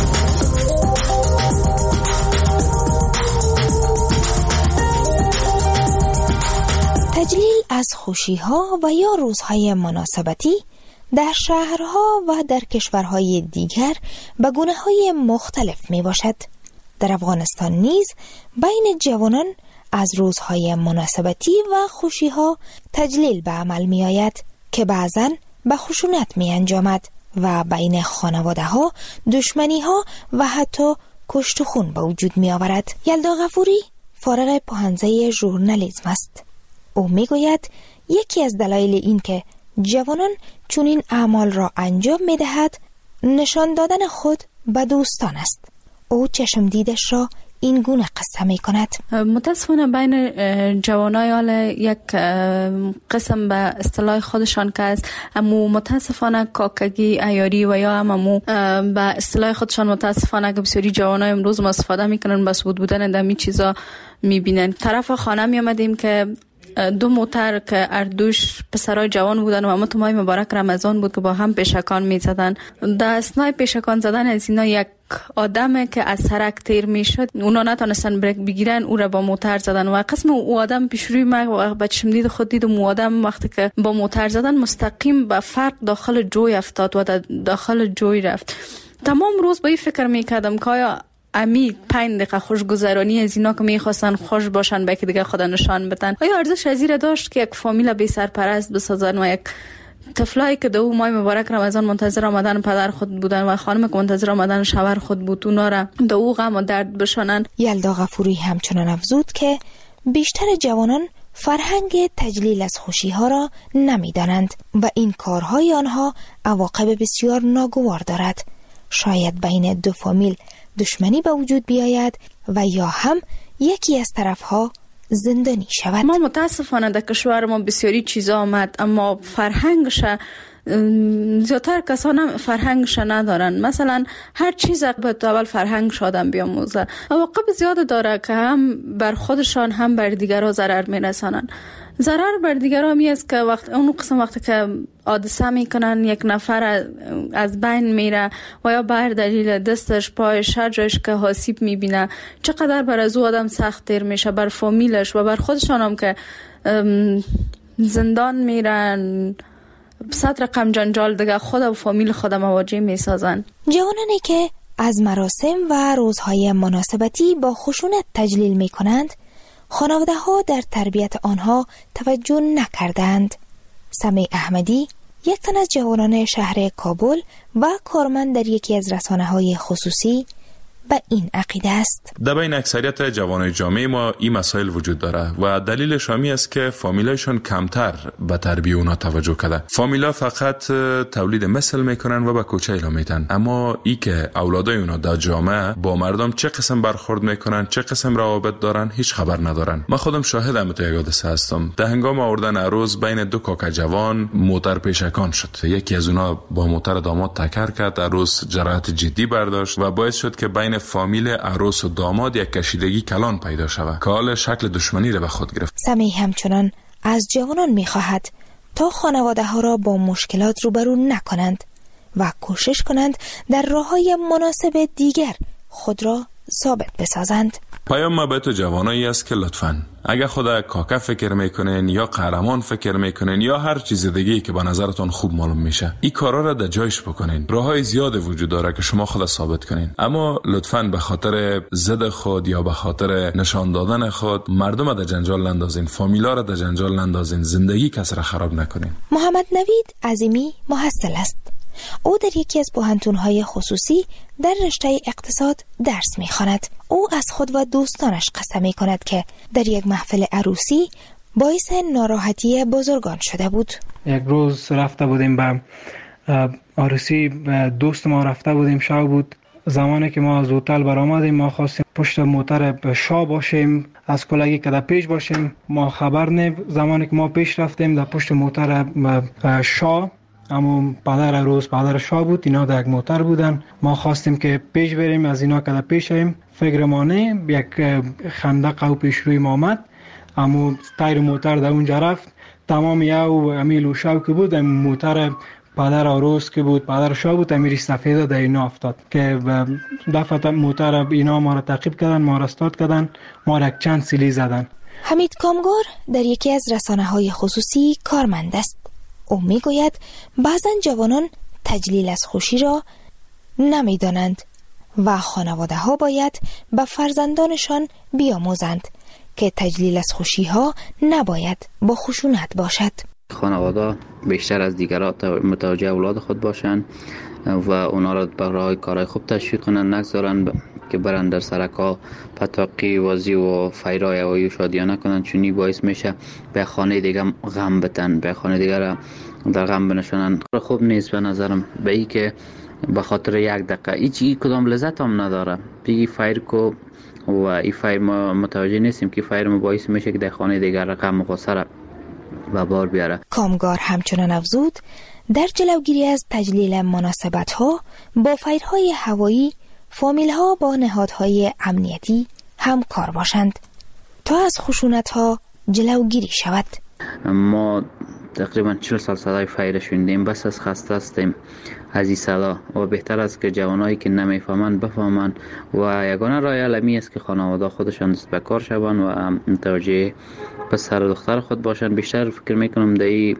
تجلیل از خوشی‌ها و یا روزهای مناسبتی در شهرها و در کشورهای دیگر به گونه‌های مختلف می باشد. در افغانستان نیز بین جوانان از روزهای مناسبتی و خوشی‌ها تجلیل به عمل می آید که بعضاً به خشونت می انجامد و بین خانواده ها دشمنی ها و حتی کشت و خون به وجود می آورد. یلدا غفوری فارغ پوهنځی ژورنالیسم است. او می گوید یکی از دلایل این که جوانان چنین اعمال را انجام می دهد نشان دادن خود به دوستان است. او چشم دیدش را این گونه قصه می کند. متاسفانه بین جوانای حال یک قسم به اصطلاح خودشان که است، امو متاسفانه کاکگی عیاری و یا امو به اصطلاح خودشان متاسفانه که بسیاری جوانای امروز ما استفاده میکنن بس بودن دمی چیزا میبینن. طرف خانه می آمدیم که دو موتر که اردوش پسرای جوان بودن و امت ماه مبارک رمضان بود که با هم پیشکان می زدن. در اثنای پیشکان زدن از اینا یک آدمه که از سرک تیر می شد، اونا نتونستن بریک بگیرن، او را با موتر زدن و قسم او آدم پیش روی ما بچم دید خود دید و آدم وقتی که با موتر زدن مستقیم به فرق داخل جوی افتاد و داخل جوی رفت. تمام روز با این فکر می کردم که آیا امی 5 دقیقه خوشگذرانی از اینا که میخواستن خوش باشن به که دیگه خدا نشان بدن، آیا ارزش از این داشت که یک فامیل بی سرپرست بسازن و یک طفلایی که دو ماه مبارک رمضان منتظر آمدن پدر خود بودن و خانم که منتظر آمدن شوهر خود بود اونا را دو غم و درد بشانن؟ یلدا غفوری همچنان افزود که بیشتر جوانان فرهنگ تجلیل از خوشی ها را نمیدانند و این کارهای آنها عواقب بسیار ناگوار دارد. شاید بین دو فامیل دشمنی به وجود بیاید و یا هم یکی از طرفها زندانی شود. ما متاسفانه در کشور ما بسیاری چیزا آمد اما فرهنگش زیادتر کسان فرهنگش ندارن. مثلا هر چیز باید اول فرهنگش آدم بیاموزه. عواقب زیاد داره که هم بر خودشان هم بر دیگرها ضرر میرسانن. ضرر بر دیگرها می است که اون قسم وقتی که حادثه میکنن یک نفر از بین میره و یا بر دلیل دستش پایش هر جایش که آسیب میبینه چقدر بر از او آدم سخت تیر میشه، بر فامیلش و بر خودشان هم که زندان میرن، صد رقم جنجال دیگه خود و فامیل خود مواجه میسازن. جوانانی که از مراسم و روزهای مناسبتی با خشونت تجلیل میکنند خانواده ها در تربیت آنها توجه نکردند. سمی احمدی یک تن از جوانان شهر کابل و کارمند در یکی از رسانه‌های خصوصی به این عقیده است. در بین اکثریت جوانای جامعه ما این مسائل وجود داره و دلیلش همی است که فامیلایشون کمتر به تربیت اونا توجه کرده. فامیلا فقط تولید مثل میکنن و به کوچه اعلام میدن، اما ای که اولادای اونا در جامعه با مردم چه قسم برخورد میکنن، چه قسم روابط دارن، هیچ خبر ندارن. من خودم شاهدم تو یک حادثه هستم. در هنگام آوردن عروس بین دو کاکا جوان موتر پیشکان شد. یکی از اونا با موتر داماد تکر کرد، عروس جراحت جدی برداشت و باعث شد که بین فامیل عروس و داماد یک کشیدگی کلان پیدا شود که حال شکل دشمنی را به خود گرفت. سمی همچنان از جوانان می‌خواهد تا خانواده ها را با مشکلات روبرو نکنند و کوشش کنند در راه‌های مناسب دیگر خود را ثابت بسازند. پیام ما به تو جوانایی است که لطفاً اگه خدا کاکا فکر میکنین یا قهرمان فکر میکنین یا هر چیز دیگه‌ای که به نظرتون خوب معلوم میشه، این کارا را در جایش بکنین. راههای زیاد وجود داره که شما خود ثابت کنین، اما لطفاً به خاطر ضد خود یا به خاطر نشان دادن خود مردم در جنجال نندازین، فامیلا را در جنجال نندازین، زندگی کس را خراب نکنین. محمد نوید عظیمی محصل است. او در یکی از پوهنتون‌های خصوصی در رشته اقتصاد درس می‌خواند. او از خود و دوستانش قسم می‌کند که در یک محفل عروسی باعث ناراحتی بزرگان شده بود. یک روز رفته بودیم به عروسی دوست ما، رفته بودیم، شب بود. زمانی که ما از هتل برآمدیم ما خواستیم پشت موتر شاه باشیم، از کلگی که در پیش باشیم. ما خبر نه، زمانی که ما پیش رفتیم در پشت موتر شاه، اما پدر عروس پدر شاه بود، اینا در یک موتر بودن. ما خواستیم که پیش بریم، از اینا که در پیش ایم فکر ما نه، یک خندق او پیش روی ما آمد، اما تایر موتر در اونجا رفت. تمام یو امیل و شو که بود موتر پدر عروس که بود، پدر شاه بود، امیر سفیده در اینا افتاد که دفعه موتر اینا ما را تعقیب کردن، ما را استاد کردن، ما را یک چند سیلی زدن. حمید کامگار در یکی از رسانه‌های خصوصی کارمند است. او میگوید بعضن جوانان تجلیل از خوشی را نمیدانند و خانواده ها باید به فرزندانشان بیاموزند که تجلیل از خوشی ها نباید با خشونت باشد. خانواده بیشتر از دیگران متوجه اولاد خود باشند و اونا را برای کارهای خوب تشویق کنند، نگذارند که برند در سرکا پتاقی وازی و فیرای هوایی و شادیانه کنند، چونی باعث میشه به خانه دیگه غم بتن، به خانه دیگه را در غم بنشانند. خوب نیست به نظرم به ای که به خاطر یک دقیقه هیچ کدام لذت هم نداره بگی فایر کو و این فایر ما متوجه نیستیم که فایر ما باعث میشه که در خانه دیگه را غم و غصه را به بار بیاره. کامگار همچنان افزود در جلوگیری از تجلیل مناسبت ها با فایرهای هوایی فامیل ها با نهادهای امنیتی همکار باشند تا از خشونت ها جلوگیری شود. ما تقریبا 40 سال صدای فایر شنیدیم، بس از خسته هستیم از این صدا و بهتر است که جوانایی که نمیفهمند بفهمند و یگانه راه علمی است که خانواده خودشان دست به کار شوند و متوجه پسر و دختر خود باشند. بیشتر فکر میکنم در این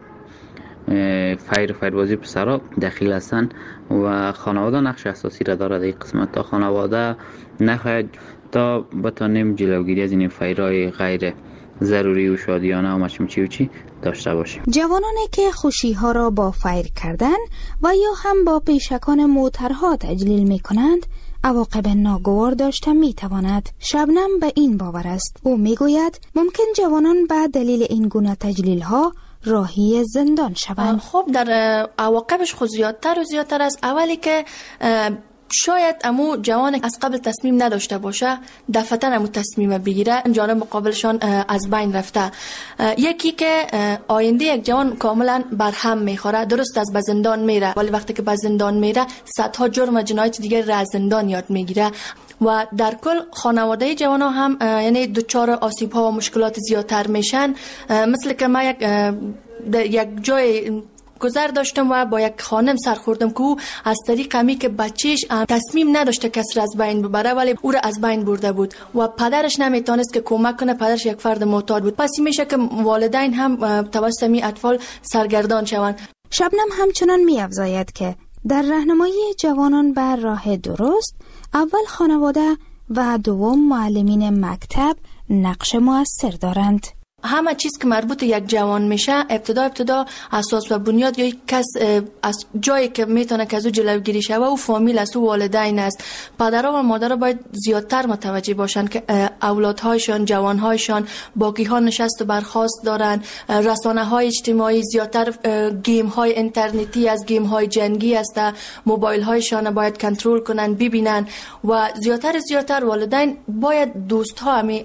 فایربازی پسرها دخیل هستند و خانواده نقش اساسی را دارد. این قسمت تا خانواده نخواهد تا بتانیم جلوگیری از این فایرهای غیر ضروری و شادیانه و مچمچی و چی داشته باشیم. جوانانی که خوشی ها را با فایر کردن و یا هم با پیشکان موترها تجلیل می کنند عواقب ناگوار داشته می تواند. شبنم به این باور است. او می گوید ممکن جوانان به دلیل این گونه تجلیل ها راهی زندان شوند. خب در عواقبش خود زیادتر و زیادتر است. اولی که شاید امو جوان از قبل تصمیم نداشته باشه دفعتاً امو تصمیم بگیره، جانب مقابلشان از بین رفته. یکی که آینده یک جوان کاملا برهم میخوره، درست از به زندان میره ولی وقتی که به زندان میره صدها جرم و جنایت دیگر را از زندان یاد میگیره و در کل خانواده جوان ها هم یعنی دچار آسیب ها و مشکلات زیادتر میشن. مثل که ما یک جای گذر داشتم و با یک خانم سرخوردم که او از طریق همی که بچهش تصمیم نداشته کس را از بین ببره ولی او را از بین برده بود و پدرش نمیتونست که کمک کنه، پدرش یک فرد معتاد بود. پس میشه که والدین هم توسط می اطفال سرگردان شوند. شبنم همچنان می‌افزاید که در راهنمایی جوانان بر راه درست اول خانواده و دوم معلمین مکتب نقش مؤثر دارند. همه چیز که مربوط یک جوان میشه ابتدا اساس و بنیاد یا کس از جایی که میتونه که از او جلوگیری شوه و فامیل است و والدین است. پدرها و مادرها باید زیادتر متوجه باشن که اولادهایشان جوانهایشان باقی ها نشست و برخاست دارن. رسانه های اجتماعی زیادتر گیم های اینترنتی از گیم های جنگی است، موبایل هایشان باید کنترل کنن ببینن و زیادتر والدین باید دوست ها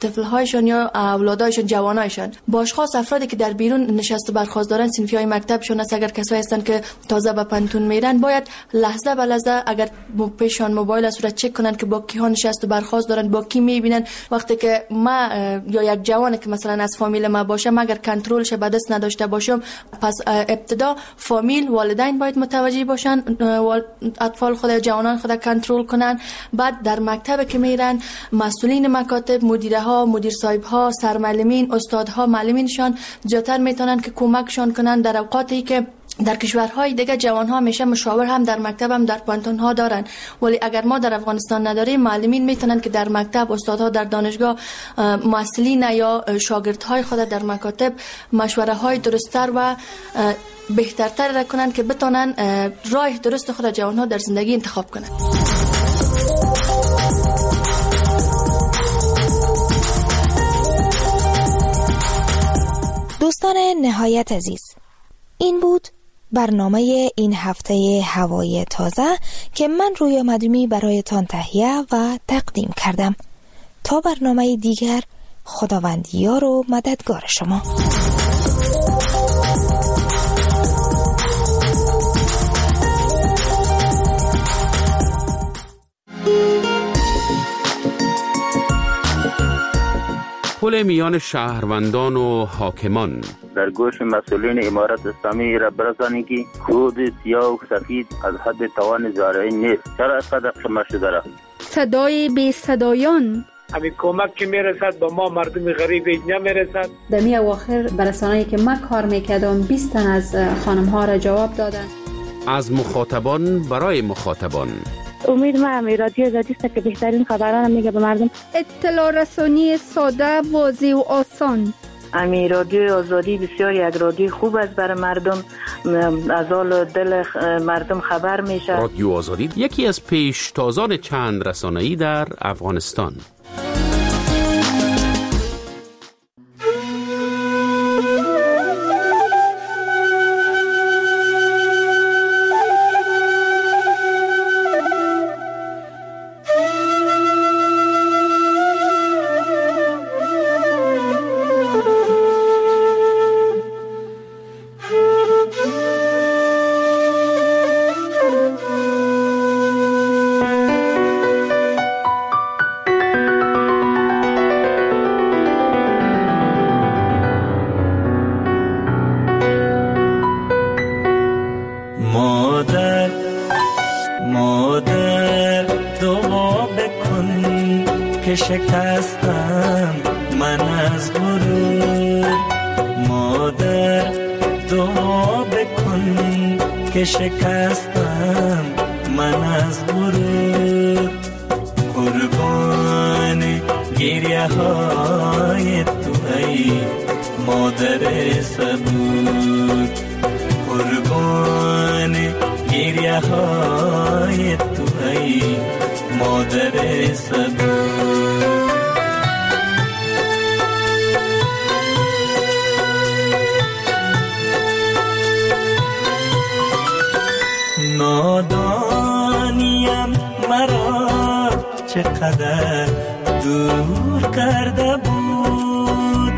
طفل‌هایشان یا اولادایشان، جوانایشان. باشخاص افرادی که در بیرون نشست و برخاست دارن، صنفی‌های مکتبشون است، اگر کسایی هستن که تازه به پنتون میرن، باید لحظه به لحظه اگر پیشان موبایل است را چک کنن که با کی ها نشست و برخاست دارن، با کی میبینن. وقتی که ما یا یک جوانی که مثلا از فامیل ما باشه، اگر کنترلش به دست نداشته باشم، پس ابتدا فامیل، والدین باید متوجه باشن، اطفال خود، جوانان خود کنترل کنن. بعد در مکتب که میرن، مسئولین مکاتب، مدیره ها، مدیر صاحب ها، سرمعلمین، استادها، معلمینشان زیاتر میتونن که کمکشان کنن در اوقاتی که در کشورهای دیگه جوانها همیشه مشاور هم در مکتب هم در پانتون ها دارن، ولی اگر ما در افغانستان نداریم، معلمین میتونن که در مکتب، استادها در دانشگاه، مسئولین یا شاگردهای خود در مکاتب مشوره های درست‌تر و بهترتر را کنن که بتونن راه درست خود جوانها در زندگی انتخاب کنن. دوستان نهایت عزیز، این بود برنامه این هفته هوای تازه که من رویا مدومی برایتان تهیه و تقدیم کردم. تا برنامه دیگر، خداوند یار و مددگار شما. پل میان شهروندان و حاکمان. در گوش مسئولین امارت اسلامی را برسانید که خود سیاه و سفید از حد توان زارعی نیست. چرا اینقدر قمه شده را؟ صدای بی صدایان. همین کمک که میرسد به ما مردم غریب نمیرسد. در می اواخر برسانه‌ای که من کار میکردم 20 تن از خانم ها را جواب دادن. از مخاطبان برای مخاطبان. امید ما هم رادیو آزادی است که بهترین خبران میگه به مردم. اطلاع رسانی ساده، واضح و آسان. امی رادیو آزادی بسیار یک رادیو خوب است برای مردم، از حال دل مردم خبر میشه. رادیو آزادی یکی از پیشتازان چند رسانه‌ای در افغانستان. شکستم من از غرور، مادر دعا بکن که شکستم من از غرور. قربان گریه های تو ای مادر صبور، قربان گریه های تو ای مادر صبور. نادانیم مرا چقدر دور کرده بود،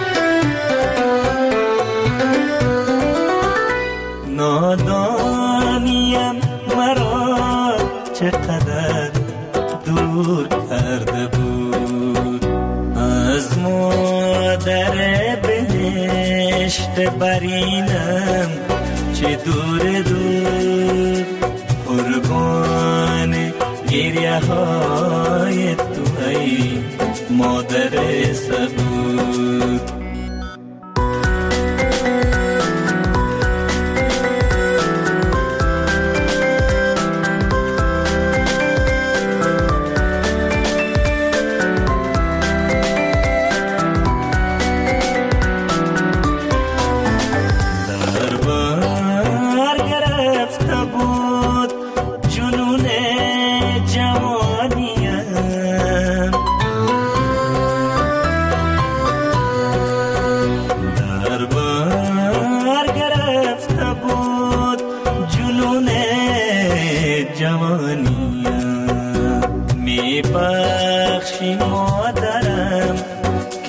نادانیم مرا چقدر دور کرده بود. از مادر بهشت برینم چه دور دور، قربان گریه های تو ای مادر صبور. می بخشی مادرم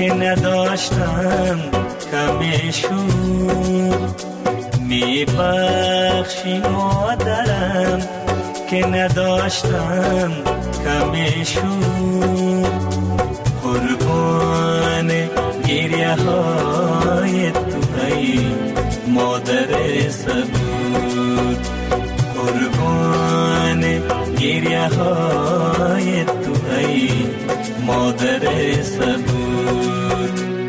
که نداشتم کمی شد، می بخشی مادرم که نداشتم کمی شد. قربان گریه های تو ای مادر صبور، قربان گریه های تو ای مادر صبور.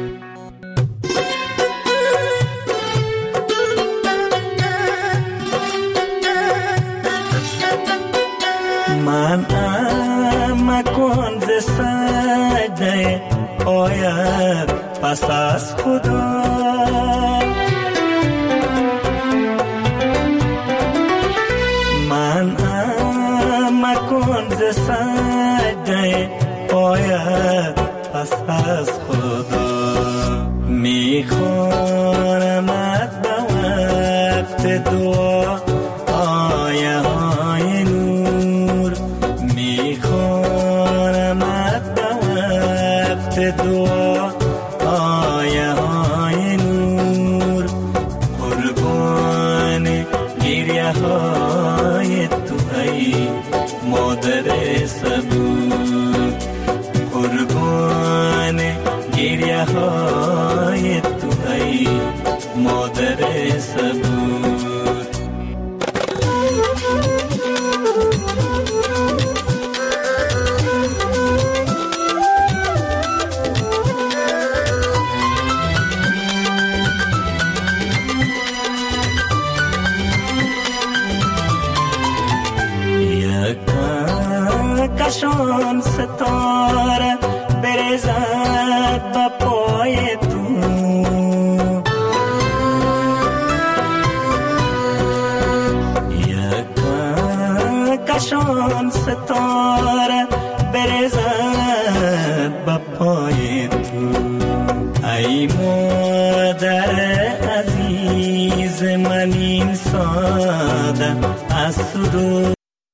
من مکن ز سجده آید پس از خدا، من مکن ز سجده آید پس از خدا. میخوانمت به وقت دعا آیه های نور، میخوانمت به وقت دعا آیه های نور. قربان گریه های تو ای مادر صبور، قربان گریه های تو ای مادر صبور. کشان ستاره بریزد با پای تو، یک کشان ستاره بریزد با پای تو. ای مادر عزیز من این ساده از صدور